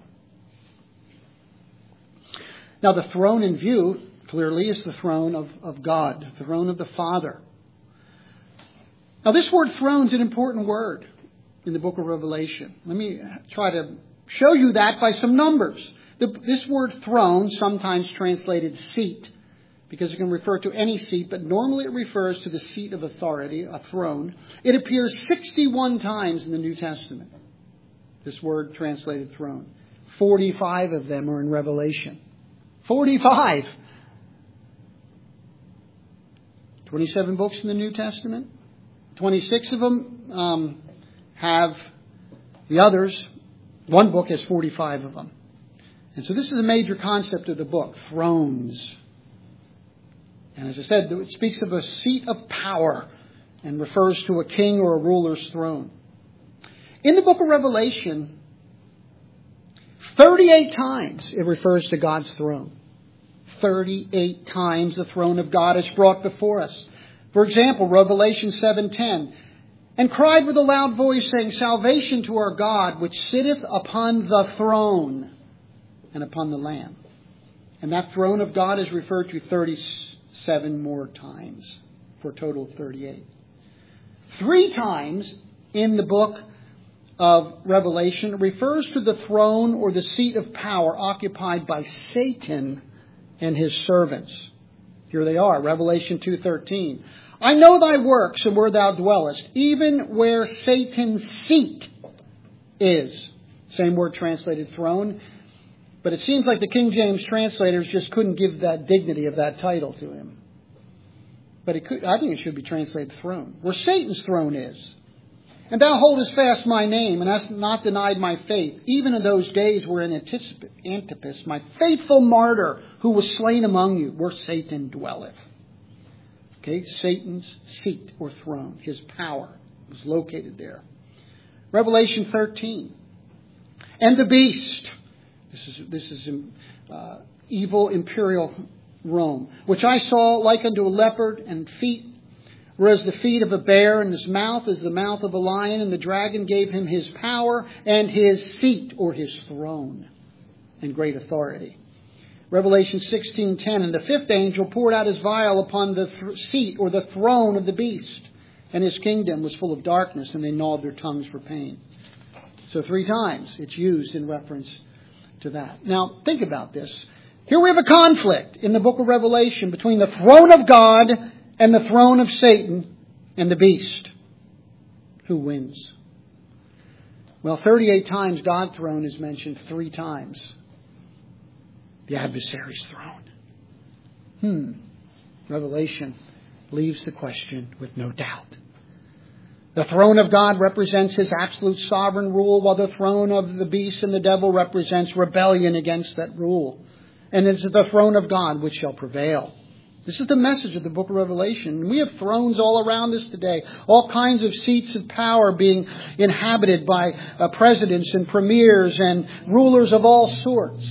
Now, the throne in view, clearly, is the throne of God, the throne of the Father. Now, this word throne is an important word in the book of Revelation. Let me try to show you that by some numbers. This word throne, sometimes translated seat, because it can refer to any seat, but normally it refers to the seat of authority, a throne. It appears 61 times in the New Testament, this word translated throne. 45 of them are in Revelation. 45! 27 books in the New Testament. 26 of them have the others. One book has 45 of them. And so this is a major concept of the book, thrones. And as I said, it speaks of a seat of power and refers to a king or a ruler's throne. In the book of Revelation, 38 times it refers to God's throne. 38 times the throne of God is brought before us. For example, Revelation 7:10, and cried with a loud voice, saying, salvation to our God, which sitteth upon the throne and upon the Lamb. And that throne of God is referred to 37 more times, for a total of 38. 3 times in the book of Revelation it refers to the throne or the seat of power occupied by Satan and his servants. Here they are, Revelation 2:13. I know thy works and where thou dwellest, even where Satan's seat is. Same word translated throne. But it seems like the King James translators just couldn't give that dignity of that title to him. But I think it should be translated throne. Where Satan's throne is. And thou holdest fast my name, and hast not denied my faith, even in those days wherein Antipas, my faithful martyr, who was slain among you, where Satan dwelleth. Okay, Satan's seat or throne, his power was located there. Revelation 13. And the beast. This is evil imperial Rome, which I saw like unto a leopard, and feet were as the feet of a bear, and his mouth as the mouth of a lion, and the dragon gave him his power and his seat or his throne and great authority. Revelation 16:10, and the 5th angel poured out his vial upon the seat or the throne of the beast, and his kingdom was full of darkness, and they gnawed their tongues for pain. So 3 times it's used in reference to that. Now, think about this. Here we have a conflict in the book of Revelation between the throne of God and the throne of Satan and the beast. Who wins? Well, 38 times God's throne is mentioned, 3 times the adversary's throne. Revelation leaves the question with no doubt. The throne of God represents His absolute sovereign rule, while the throne of the beast and the devil represents rebellion against that rule. And it's the throne of God which shall prevail. This is the message of the book of Revelation. We have thrones all around us today. All kinds of seats of power being inhabited by presidents and premiers and rulers of all sorts.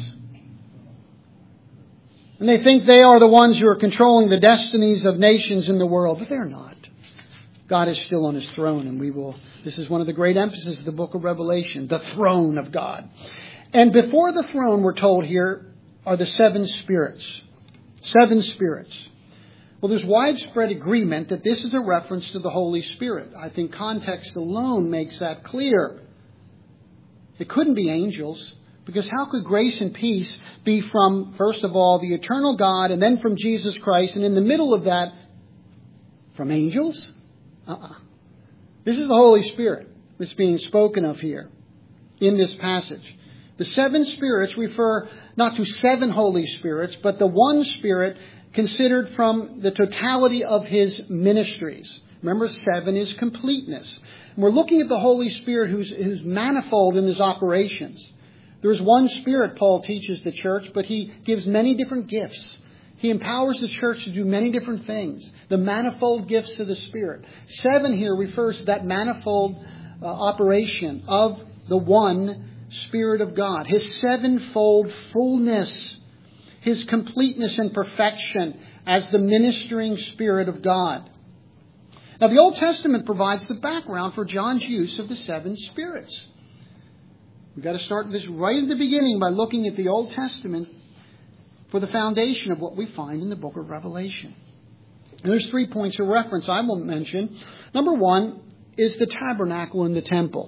And they think they are the ones who are controlling the destinies of nations in the world. But they're not. God is still on His throne. And this is one of the great emphases of the book of Revelation. The throne of God. And before the throne, we're told here, are the 7 spirits. 7 spirits. Well, there's widespread agreement that this is a reference to the Holy Spirit. I think context alone makes that clear. It couldn't be angels, because how could grace and peace be from, first of all, the eternal God, and then from Jesus Christ, and in the middle of that, from angels? This is the Holy Spirit that's being spoken of here in this passage. The 7 spirits refer not to 7 Holy Spirits, but the one Spirit considered from the totality of His ministries. Remember, 7 is completeness. And we're looking at the Holy Spirit who's manifold in His operations. There is one Spirit, Paul teaches the church, but He gives many different gifts. He empowers the church to do many different things. The manifold gifts of the Spirit. 7 here refers to that manifold operation of the one Spirit of God. His sevenfold fullness. His completeness and perfection as the ministering Spirit of God. Now, the Old Testament provides the background for John's use of the 7 spirits. We've got to start this right at the beginning by looking at the Old Testament for the foundation of what we find in the book of Revelation. And there's 3 points of reference I will mention. Number 1 is the tabernacle and the temple.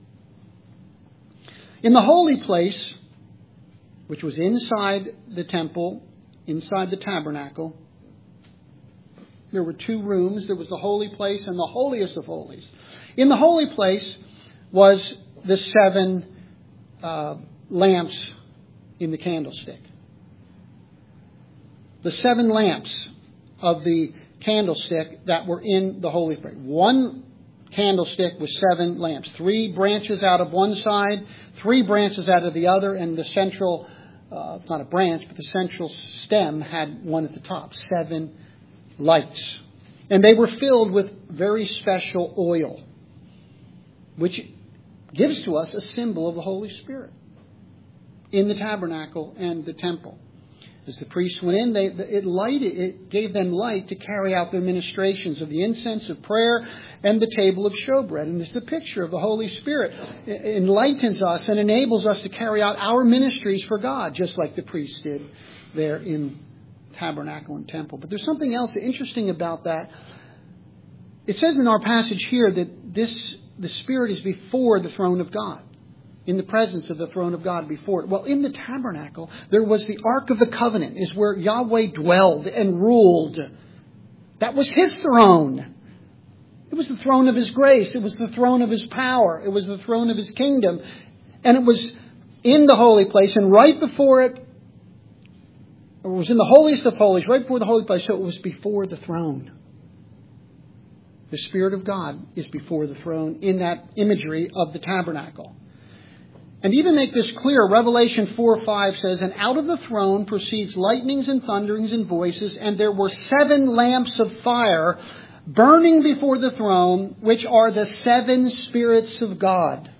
In the holy place, which was inside the temple, inside the tabernacle, there were 2 rooms. There was the holy place and the holiest of holies. In the holy place was the 7 lamps in the candlestick. The 7 lamps of the candlestick that were in the holy place. 1 candlestick with 7 lamps. 3 branches out of one side, 3 branches out of the other, and the central, not a branch, but the central stem had one at the top. 7 lights. And they were filled with very special oil, which gives to us a symbol of the Holy Spirit in the tabernacle and the temple. As the priests went in, it gave them light to carry out their ministrations of the incense of prayer and the table of showbread. And it's a picture of the Holy Spirit. It enlightens us and enables us to carry out our ministries for God, just like the priests did there in tabernacle and temple. But there's something else interesting about that. It says in our passage here that the Spirit is before the throne of God. In the presence of the throne of God before it. Well, in the tabernacle, there was the Ark of the Covenant, is where Yahweh dwelled and ruled. That was His throne. It was the throne of His grace. It was the throne of His power. It was the throne of His kingdom. And it was in the holy place, and right before it, or it was in the holiest of holies, right before the holy place, so it was before the throne. The Spirit of God is before the throne in that imagery of the tabernacle. And even make this clear, Revelation 4:5 says, "And out of the throne proceeds lightnings and thunderings and voices, and there were 7 lamps of fire burning before the throne, which are the 7 spirits of God."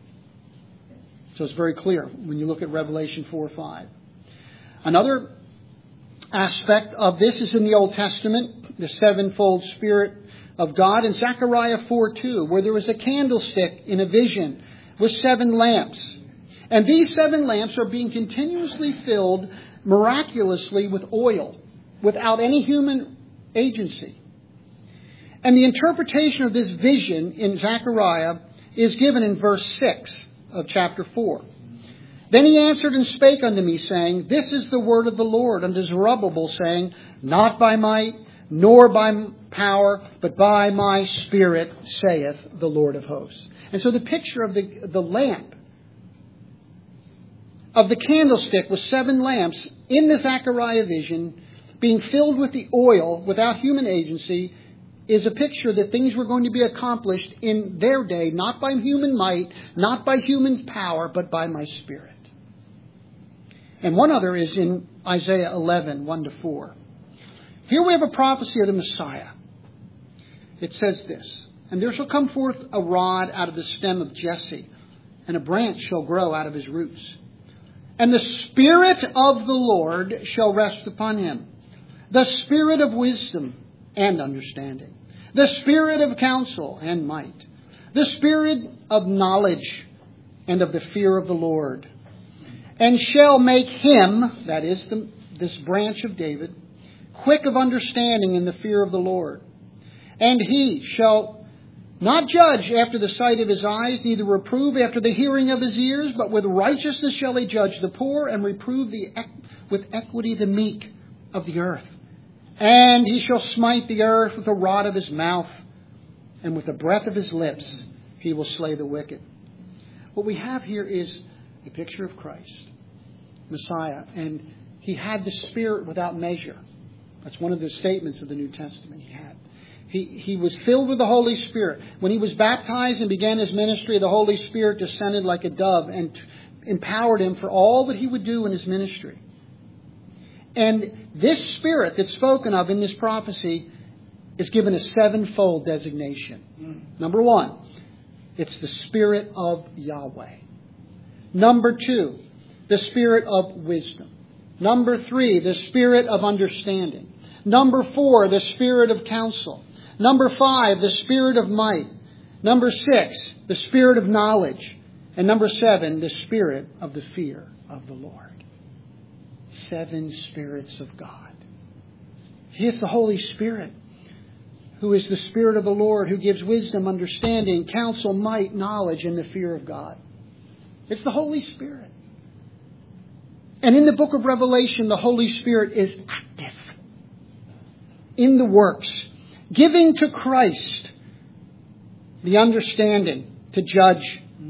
So it's very clear when you look at Revelation 4:5. Another aspect of this is in the Old Testament, the 7-fold Spirit of God in Zechariah 4:2, where there was a candlestick in a vision with 7 lamps. And these 7 lamps are being continuously filled miraculously with oil without any human agency. And the interpretation of this vision in Zechariah is given in verse 6 of chapter 4. "Then he answered and spake unto me, saying, This is the word of the Lord unto Zerubbabel, saying, Not by might, nor by power, but by my Spirit, saith the Lord of hosts." And so the picture of the lamp, of the candlestick with 7 lamps in the Zechariah vision, being filled with the oil without human agency, is a picture that things were going to be accomplished in their day, not by human might, not by human power, but by my Spirit. And one other is in Isaiah 11, 1-4. Here we have a prophecy of the Messiah. It says this, "And there shall come forth a rod out of the stem of Jesse, and a branch shall grow out of his roots. And the Spirit of the Lord shall rest upon him, the Spirit of wisdom and understanding, the Spirit of counsel and might, the Spirit of knowledge and of the fear of the Lord. And shall make him," that is this branch of David, "quick of understanding in the fear of the Lord. And he shall not judge after the sight of his eyes, neither reprove after the hearing of his ears, but with righteousness shall he judge the poor, and reprove with equity the meek of the earth. And he shall smite the earth with the rod of his mouth, and with the breath of his lips he will slay the wicked." What we have here is a picture of Christ, Messiah, and he had the Spirit without measure. That's one of the statements of the New Testament he had. He was filled with the Holy Spirit. When he was baptized and began his ministry, the Holy Spirit descended like a dove and empowered him for all that he would do in his ministry. And this Spirit that's spoken of in this prophecy is given a sevenfold designation. Number one, it's the Spirit of Yahweh. Number two, the Spirit of wisdom. Number three, the Spirit of understanding. Number four, the Spirit of counsel. Number five, the Spirit of might. Number six, the Spirit of knowledge. And number seven, the Spirit of the fear of the Lord. 7 spirits of God. See, it's the Holy Spirit who is the Spirit of the Lord, who gives wisdom, understanding, counsel, might, knowledge, and the fear of God. It's the Holy Spirit. And in the book of Revelation, the Holy Spirit is active in the works, giving to Christ the understanding to judge.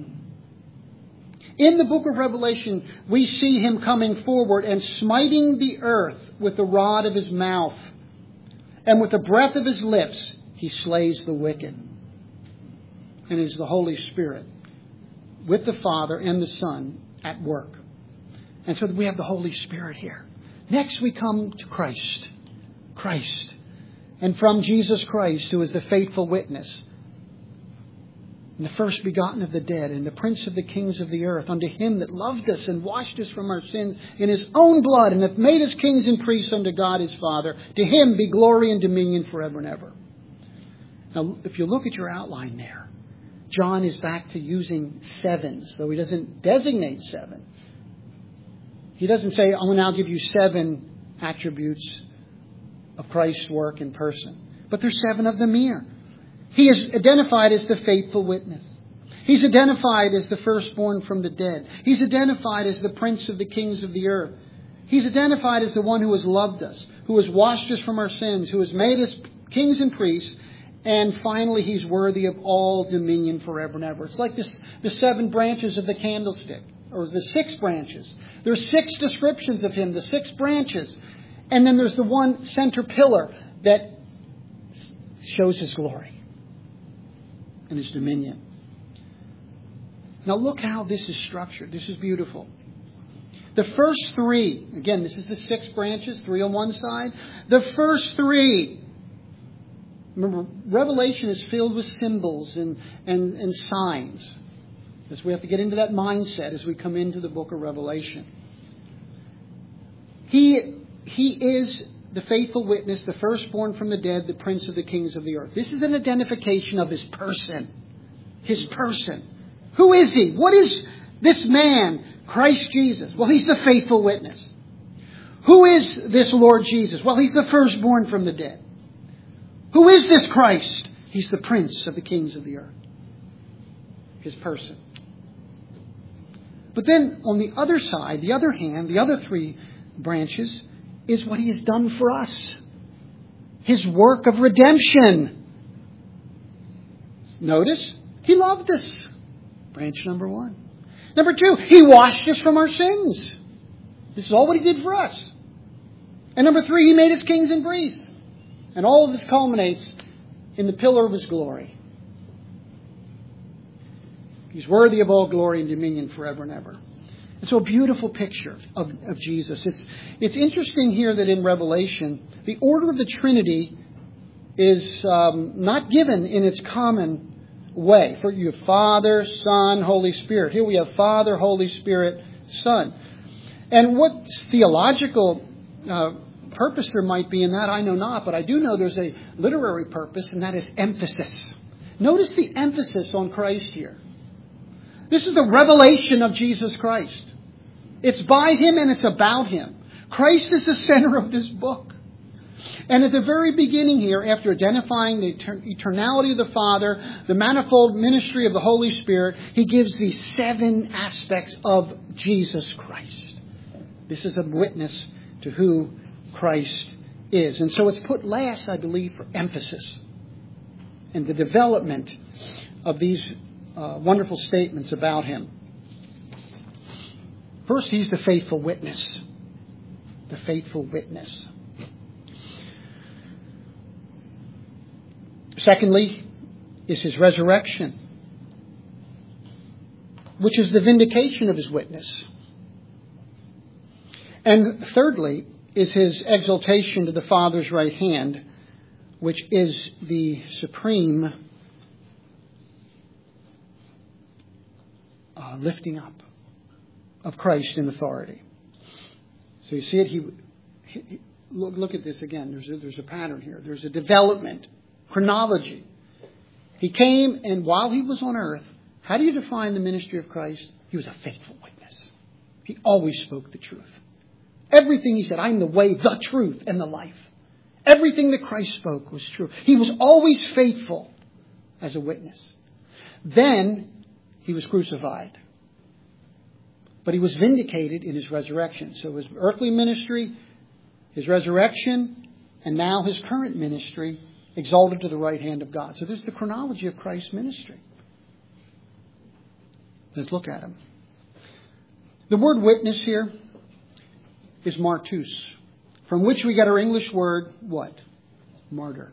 In the book of Revelation, we see Him coming forward and smiting the earth with the rod of His mouth. And with the breath of His lips, He slays the wicked. And it is the Holy Spirit with the Father and the Son at work. And so we have the Holy Spirit here. Next we come to Christ. Christ. And from Jesus Christ, who is the faithful witness, and the first begotten of the dead, and the Prince of the kings of the earth, unto Him that loved us and washed us from our sins in His own blood, and hath made us kings and priests unto God His Father. To Him be glory and dominion forever and ever. Now, if you look at your outline there, John is back to using 7, so he doesn't designate 7. He doesn't say, I will now give you 7 attributes of Christ's work in person. But there's 7 of them here. He is identified as the faithful witness. He's identified as the firstborn from the dead. He's identified as the Prince of the kings of the earth. He's identified as the one who has loved us, who has washed us from our sins, who has made us kings and priests. And finally, He's worthy of all dominion forever and ever. It's like the 7 branches of the candlestick, or the 6 branches. There's 6 descriptions of Him, the 6 branches. And then there's the one center pillar that shows His glory and His dominion. Now look how this is structured. This is beautiful. The first 3, again, this is the 6 branches, 3 on one side. The first 3, remember, Revelation is filled with symbols and signs. Because we have to get into that mindset as we come into the book of Revelation. He is the faithful witness, the firstborn from the dead, the Prince of the kings of the earth. This is an identification of His person. His person. Who is He? What is this man, Christ Jesus? Well, He's the faithful witness. Who is this Lord Jesus? Well, He's the firstborn from the dead. Who is this Christ? He's the Prince of the kings of the earth. His person. But then on the other side, the other hand, the other 3 branches is what He has done for us. His work of redemption. Notice, He loved us. Branch number 1. Number 2, He washed us from our sins. This is all what He did for us. And number 3, He made us kings and priests. And all of this culminates in the pillar of His glory. He's worthy of all glory and dominion forever and ever. And so a beautiful picture of Jesus. It's interesting here that in Revelation, the order of the Trinity is not given in its common way. For you have Father, Son, Holy Spirit. Here we have Father, Holy Spirit, Son. And what theological purpose there might be in that, I know not. But I do know there's a literary purpose, and that is emphasis. Notice the emphasis on Christ here. This is the revelation of Jesus Christ. It's by Him and it's about Him. Christ is the center of this book. And at the very beginning here, after identifying the eternality of the Father, the manifold ministry of the Holy Spirit, He gives these 7 aspects of Jesus Christ. This is a witness to who Christ is. And so it's put last, I believe, for emphasis and the development of these wonderful statements about Him. First, He's the faithful witness. The faithful witness. Secondly, is His resurrection, which is the vindication of His witness. And thirdly, is his exaltation to the Father's right hand, which is the supreme lifting up of Christ in authority. So you see it. Look at this again. There's a pattern here. There's a development, chronology. He came, and while he was on earth, how do you define the ministry of Christ? He was a faithful witness. He always spoke the truth. Everything he said, I am the way, the truth, and the life. Everything that Christ spoke was true. He was always faithful as a witness. Then he was crucified. But he was vindicated in his resurrection. So his earthly ministry, his resurrection, and now his current ministry, exalted to the right hand of God. So there's the chronology of Christ's ministry. Let's look at him. The word witness here is martus, from which we get our English word, what? Martyr.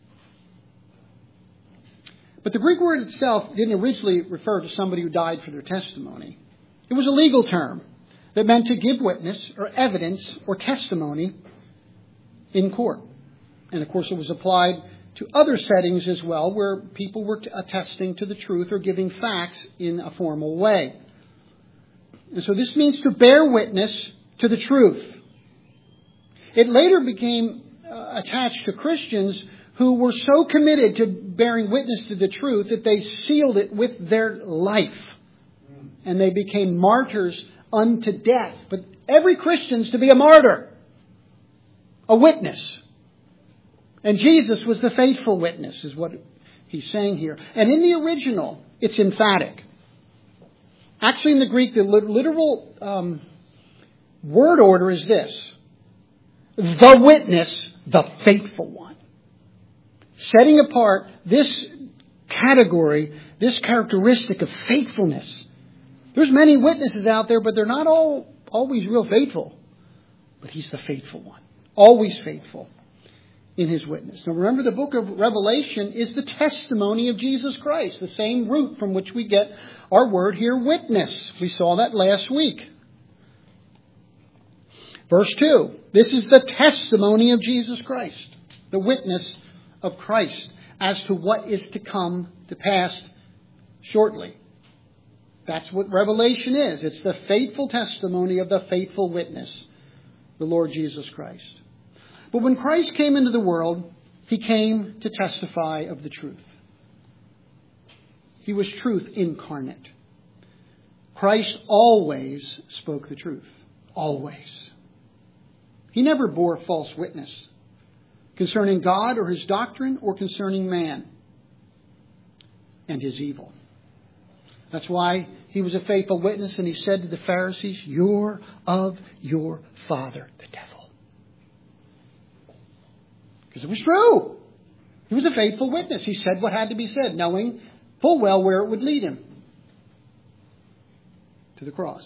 But the Greek word itself didn't originally refer to somebody who died for their testimony. It was a legal term that meant to give witness or evidence or testimony in court. And of course it was applied to other settings as well, where people were attesting to the truth or giving facts in a formal way. And so this means to bear witness to the truth. It later became attached to Christians who were so committed to bearing witness to the truth that they sealed it with their life. And they became martyrs unto death. But every Christian's to be a martyr, a witness. And Jesus was the faithful witness, is what he's saying here. And in the original, it's emphatic. Actually, in the Greek, the literal word order is this: the witness, the faithful one. Setting apart this category, this characteristic of faithfulness. There's many witnesses out there, but they're not all always real faithful. But he's the faithful one. Always faithful in his witness. Now remember, the book of Revelation is the testimony of Jesus Christ, the same root from which we get our word here, witness. We saw that last week. Verse 2, this is the testimony of Jesus Christ, the witness of Christ as to what is to come to pass shortly. That's what Revelation is. It's the faithful testimony of the faithful witness, the Lord Jesus Christ. But when Christ came into the world, he came to testify of the truth. He was truth incarnate. Christ always spoke the truth. Always. He never bore false witness concerning God or his doctrine or concerning man and his evil. That's why he was a faithful witness, and he said to the Pharisees, "You're of your father, the devil." Because it was true. He was a faithful witness. He said what had to be said, knowing full well where it would lead him. To the cross.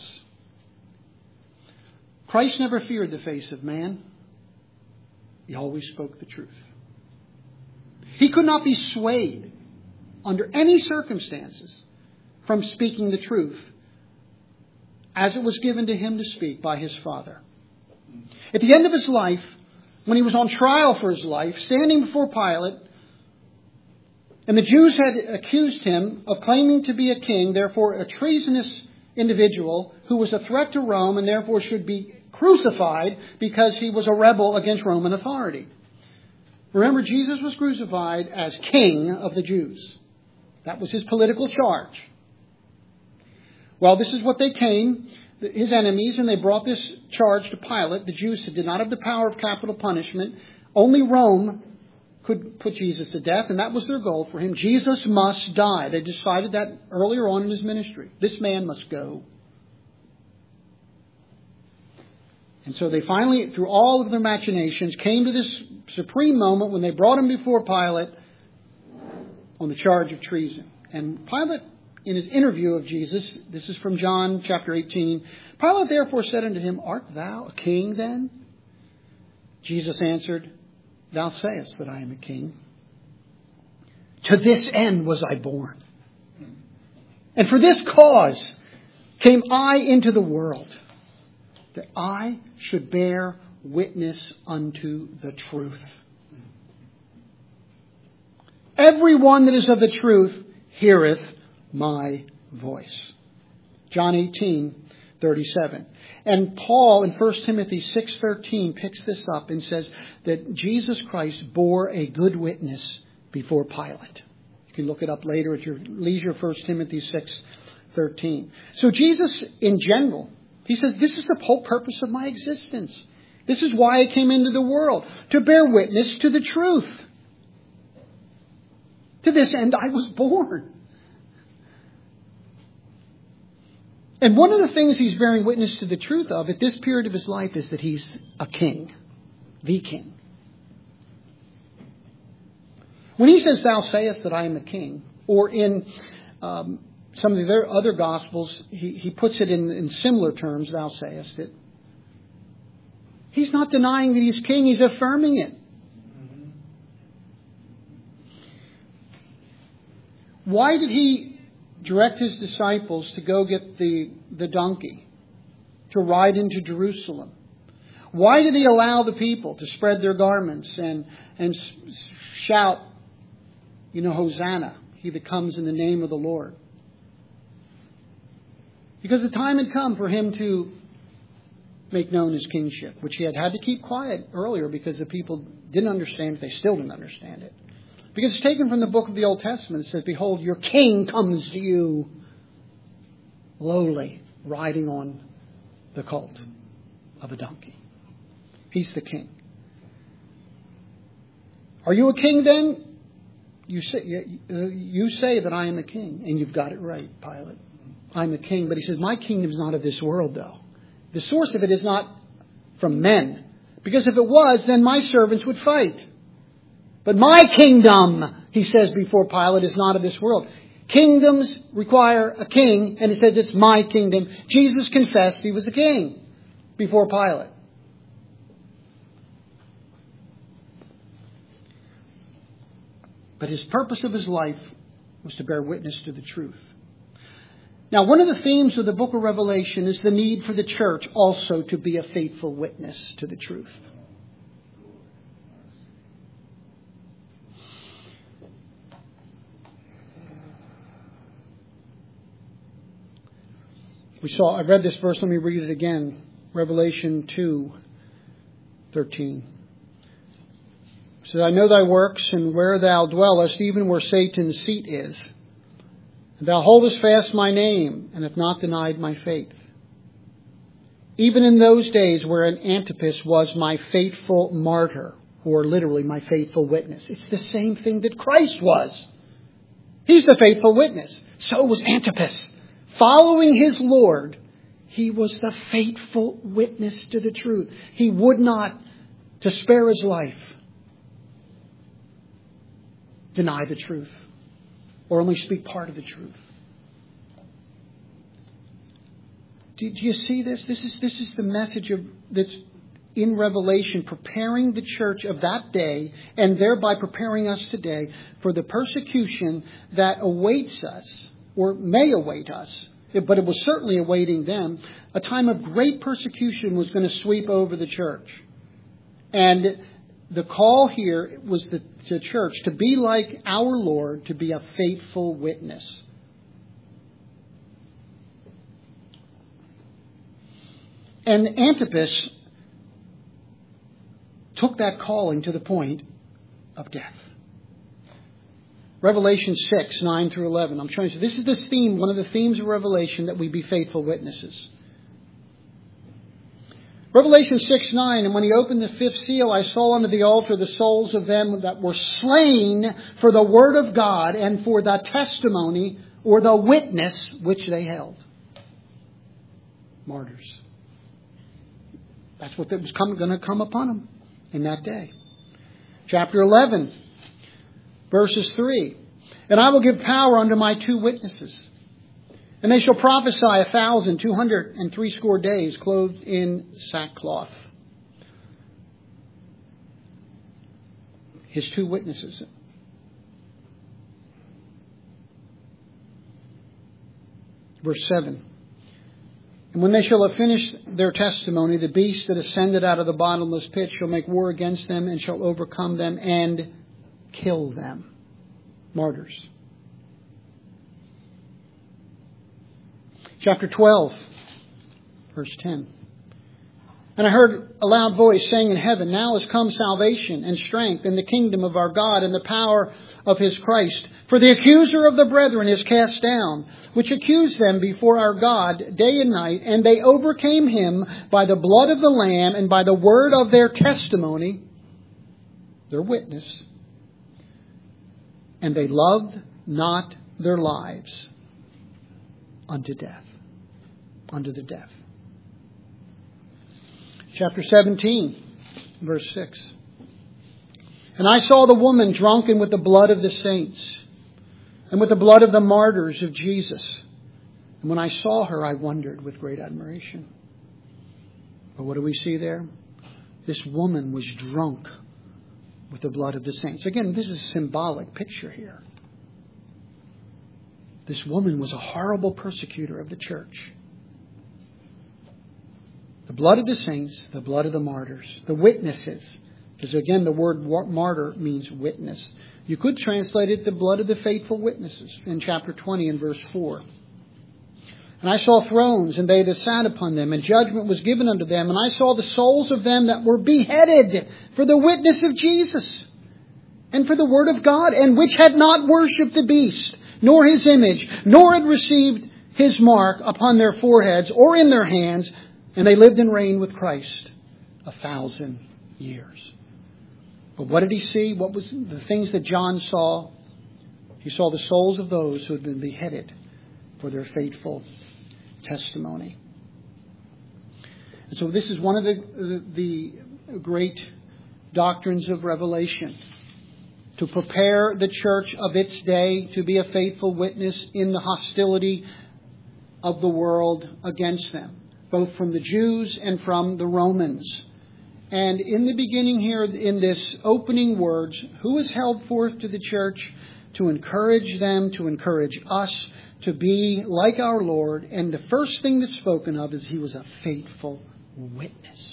Christ never feared the face of man. He always spoke the truth. He could not be swayed under any circumstances from speaking the truth as it was given to him to speak by his Father. At the end of his life, when he was on trial for his life, standing before Pilate, and the Jews had accused him of claiming to be a king, therefore a treasonous individual who was a threat to Rome and therefore should be crucified because he was a rebel against Roman authority. Remember, Jesus was crucified as king of the Jews. That was his political charge. Well, this is what they came, his enemies, and they brought this charge to Pilate. The Jews did not have the power of capital punishment. Only Rome could put Jesus to death, and that was their goal for him. Jesus must die. They decided that earlier on in his ministry. This man must go. And so they finally, through all of their machinations, came to this supreme moment when they brought him before Pilate on the charge of treason. And Pilate, in his interview of Jesus, this is from John chapter 18, Pilate therefore said unto him, "Art thou a king then?" Jesus answered, "Thou sayest that I am a king. To this end was I born. And for this cause came I into the world, that I should bear witness unto the truth. Everyone that is of the truth heareth my voice. John 18:37. And Paul in 1 Timothy 6:13 picks this up and says that Jesus Christ bore a good witness before Pilate. You can look it up later at your leisure, 1 Timothy 6:13. So Jesus, in general, he says, this is the whole purpose of my existence. This is why I came into the world, to bear witness to the truth. To this end I was born. And one of the things he's bearing witness to the truth of at this period of his life is that he's a king. The king. When he says, thou sayest that I am a king, or in some of the other Gospels, he puts it in similar terms, thou sayest it. He's not denying that he's king, he's affirming it. Why did he direct his disciples to go get the donkey, to ride into Jerusalem? Why did he allow the people to spread their garments and shout, Hosanna, he that comes in the name of the Lord? Because the time had come for him to make known his kingship, which he had to keep quiet earlier because the people didn't understand it. They still didn't understand it. Because it's taken from the book of the Old Testament. It says, behold, your king comes to you lowly, riding on the colt of a donkey. He's the king. Are you a king then? You say that I am a king. And you've got it right, Pilate. I'm a king. But he says, my kingdom is not of this world, though. The source of it is not from men. Because if it was, then my servants would fight. But my kingdom, he says before Pilate, is not of this world. Kingdoms require a king, and he says it's my kingdom. Jesus confessed he was a king before Pilate. But his purpose of his life was to bear witness to the truth. Now, one of the themes of the book of Revelation is the need for the church also to be a faithful witness to the truth. I read this verse, let me read it again. Revelation 2:13. It says, I know thy works, and where thou dwellest, even where Satan's seat is. And thou holdest fast my name, and have not denied my faith. Even in those days wherein Antipas was my faithful martyr, or literally my faithful witness. It's the same thing that Christ was. He's the faithful witness. So was Antipas. Following his Lord, he was the faithful witness to the truth. He would not, to spare his life, deny the truth or only speak part of the truth. Do you see this? This is the message that's in Revelation, preparing the church of that day and thereby preparing us today for the persecution that awaits us, or may await us, but it was certainly awaiting them. A time of great persecution was going to sweep over the church. And the call here was the church to be like our Lord, to be a faithful witness. And Antipas took that calling to the point of death. Revelation 6:9-11. I'm showing you. This is this theme, one of the themes of Revelation, that we be faithful witnesses. Revelation 6:9, and when he opened the fifth seal, I saw under the altar the souls of them that were slain for the word of God and for the testimony, or the witness, which they held. Martyrs. That's what was going to come upon them in that day. Chapter 11, verses 3. And I will give power unto my two witnesses, and they shall prophesy 1,260 days, clothed in sackcloth. His two witnesses. Verse 7. And when they shall have finished their testimony, the beast that ascended out of the bottomless pit shall make war against them and shall overcome them and kill them. Martyrs. Chapter 12, verse 10. And I heard a loud voice saying in heaven, Now is come salvation and strength and the kingdom of our God and the power of His Christ. For the accuser of the brethren is cast down, which accused them before our God day and night, and they overcame him by the blood of the Lamb and by the word of their testimony, their witness, and they loved not their lives unto death, unto the death. Chapter 17, verse 6. And I saw the woman drunken with the blood of the saints and with the blood of the martyrs of Jesus. And when I saw her, I wondered with great admiration. But what do we see there? This woman was drunk with the blood of the saints. Again, this is a symbolic picture here. This woman was a horrible persecutor of the church. The blood of the saints, the blood of the martyrs, the witnesses. Because again, the word martyr means witness. You could translate it the blood of the faithful witnesses in chapter 20 and verse 4. And I saw thrones, and they that sat upon them, and judgment was given unto them. And I saw the souls of them that were beheaded for the witness of Jesus, and for the word of God, and which had not worshipped the beast, nor his image, nor had received his mark upon their foreheads or in their hands. And they lived and reigned with Christ 1,000 years. But what did he see? What was the things that John saw? He saw the souls of those who had been beheaded for their faithful testimony. And so this is one of the great doctrines of Revelation. To prepare the church of its day to be a faithful witness in the hostility of the world against them, both from the Jews and from the Romans. And in the beginning here, in this opening words, who is held forth to the church to encourage them, to encourage us to be like our Lord. And the first thing that's spoken of is He was a faithful witness.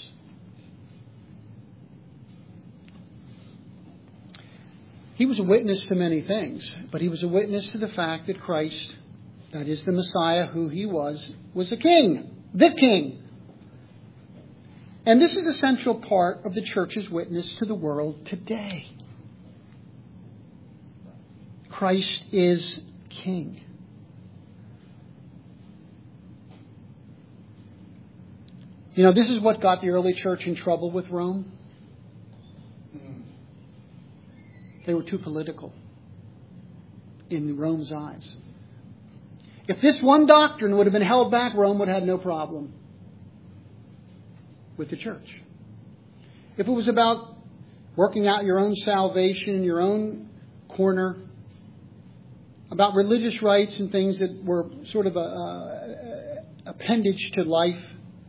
He was a witness to many things, but He was a witness to the fact that Christ, that is the Messiah who He was a king. The King. And this is a central part of the church's witness to the world today. Christ is King. You know, this is what got the early church in trouble with Rome. They were too political in Rome's eyes. If this one doctrine would have been held back, Rome would have had no problem with the church. If it was about working out your own salvation in your own corner, about religious rights and things that were sort of a appendage to life,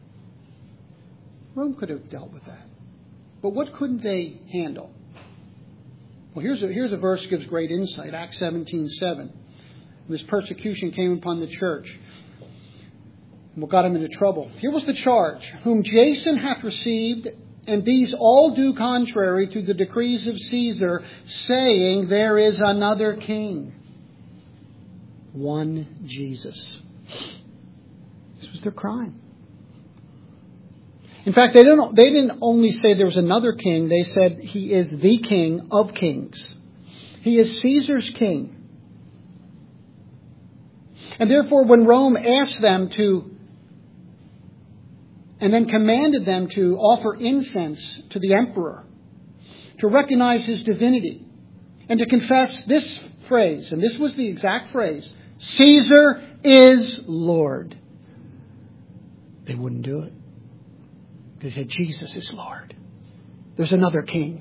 Rome could have dealt with that. But what couldn't they handle? Well, here's a verse that gives great insight. Acts 17:7. This persecution came upon the church. And what got him into trouble? Here was the charge. Whom Jason hath received, and these all do contrary to the decrees of Caesar, saying there is another king, one Jesus. This was their crime. In fact, they didn't only say there was another king. They said He is the King of kings. He is Caesar's king. And therefore, when Rome asked them to, and then commanded them to offer incense to the emperor, to recognize his divinity, and to confess this phrase, and this was the exact phrase, Caesar is Lord, they wouldn't do it. They said, Jesus is Lord. There's another king.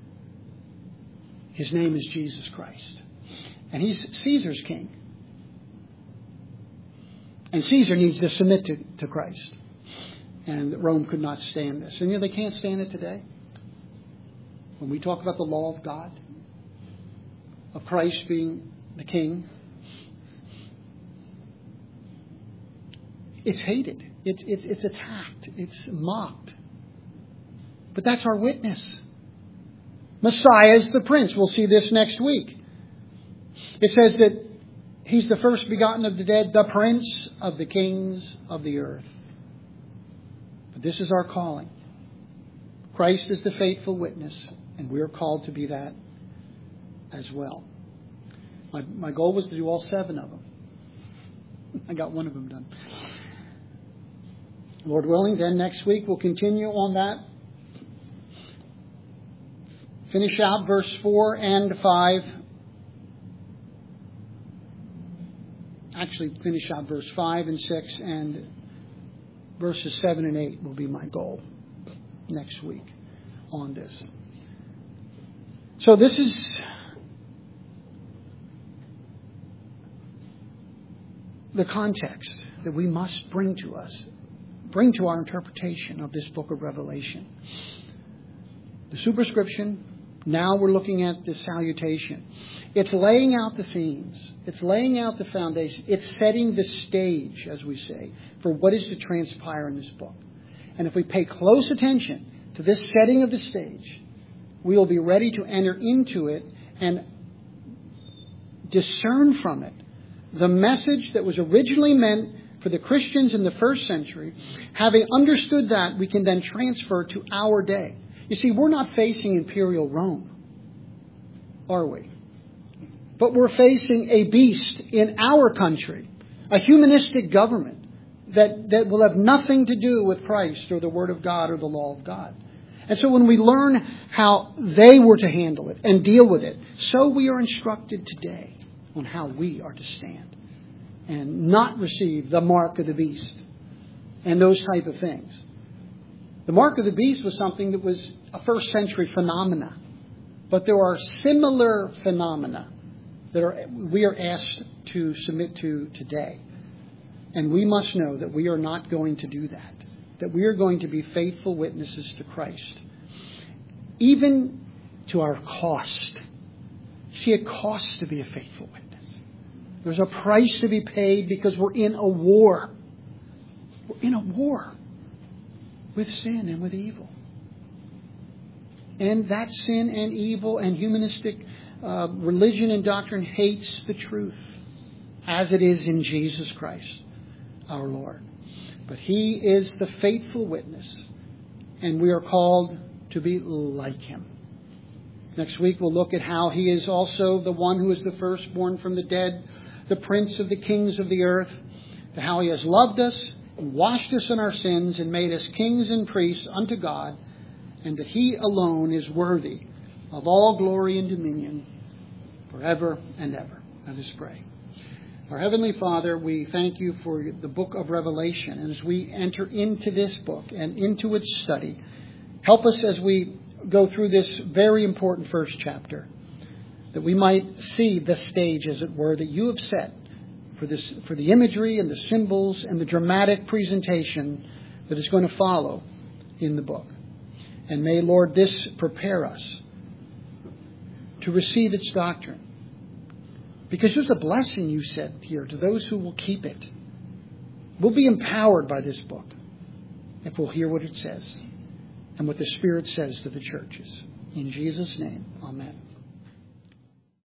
His name is Jesus Christ. And He's Caesar's king. And Caesar needs to submit to Christ. And Rome could not stand this. And you know, they can't stand it today. When we talk about the law of God, of Christ being the king, it's hated. It's attacked. It's mocked. But that's our witness. Messiah is the Prince. We'll see this next week. It says that He's the first begotten of the dead, the Prince of the kings of the earth. But this is our calling. Christ is the faithful witness, and we are called to be that as well. My goal was to do all 7 of them. I got one of them done. Lord willing, then next week we'll continue on that. Finish out verse 4 and 5. Actually, finish out verse 5 and 6, and verses 7 and 8 will be my goal next week on this. So this is the context that we must bring to our interpretation of this book of Revelation. The superscription, now we're looking at the salutation. It's laying out the themes. It's laying out the foundation. It's setting the stage, as we say, for what is to transpire in this book. And if we pay close attention to this setting of the stage, we will be ready to enter into it and discern from it the message that was originally meant for the Christians in the first century. Having understood that, we can then transfer to our day. You see, we're not facing imperial Rome, are we? But we're facing a beast in our country, a humanistic government that will have nothing to do with Christ or the Word of God or the law of God. And so when we learn how they were to handle it and deal with it, so we are instructed today on how we are to stand and not receive the mark of the beast and those type of things. The mark of the beast was something that was a first century phenomena. But there are similar phenomena that we are asked to submit to today. And we must know that we are not going to do that. That we are going to be faithful witnesses to Christ. Even to our cost. See, it costs to be a faithful witness. There's a price to be paid because we're in a war. We're in a war with sin and with evil. And that sin and evil and humanistic religion and doctrine hates the truth as it is in Jesus Christ, our Lord. But He is the faithful witness, and we are called to be like Him. Next week we'll look at how He is also the one who is the firstborn from the dead, the Prince of the kings of the earth, how He has loved us and washed us in our sins and made us kings and priests unto God, and that He alone is worthy of all glory and dominion forever and ever. Let us pray. Our Heavenly Father, we thank You for the book of Revelation. And as we enter into this book and into its study, help us as we go through this very important first chapter, that we might see the stage, as it were, that You have set for the imagery and the symbols and the dramatic presentation that is going to follow in the book. And may, Lord, this prepare us to receive its doctrine. Because there's a blessing, You said here, to those who will keep it. We'll be empowered by this book if we'll hear what it says and what the Spirit says to the churches. In Jesus' name, amen.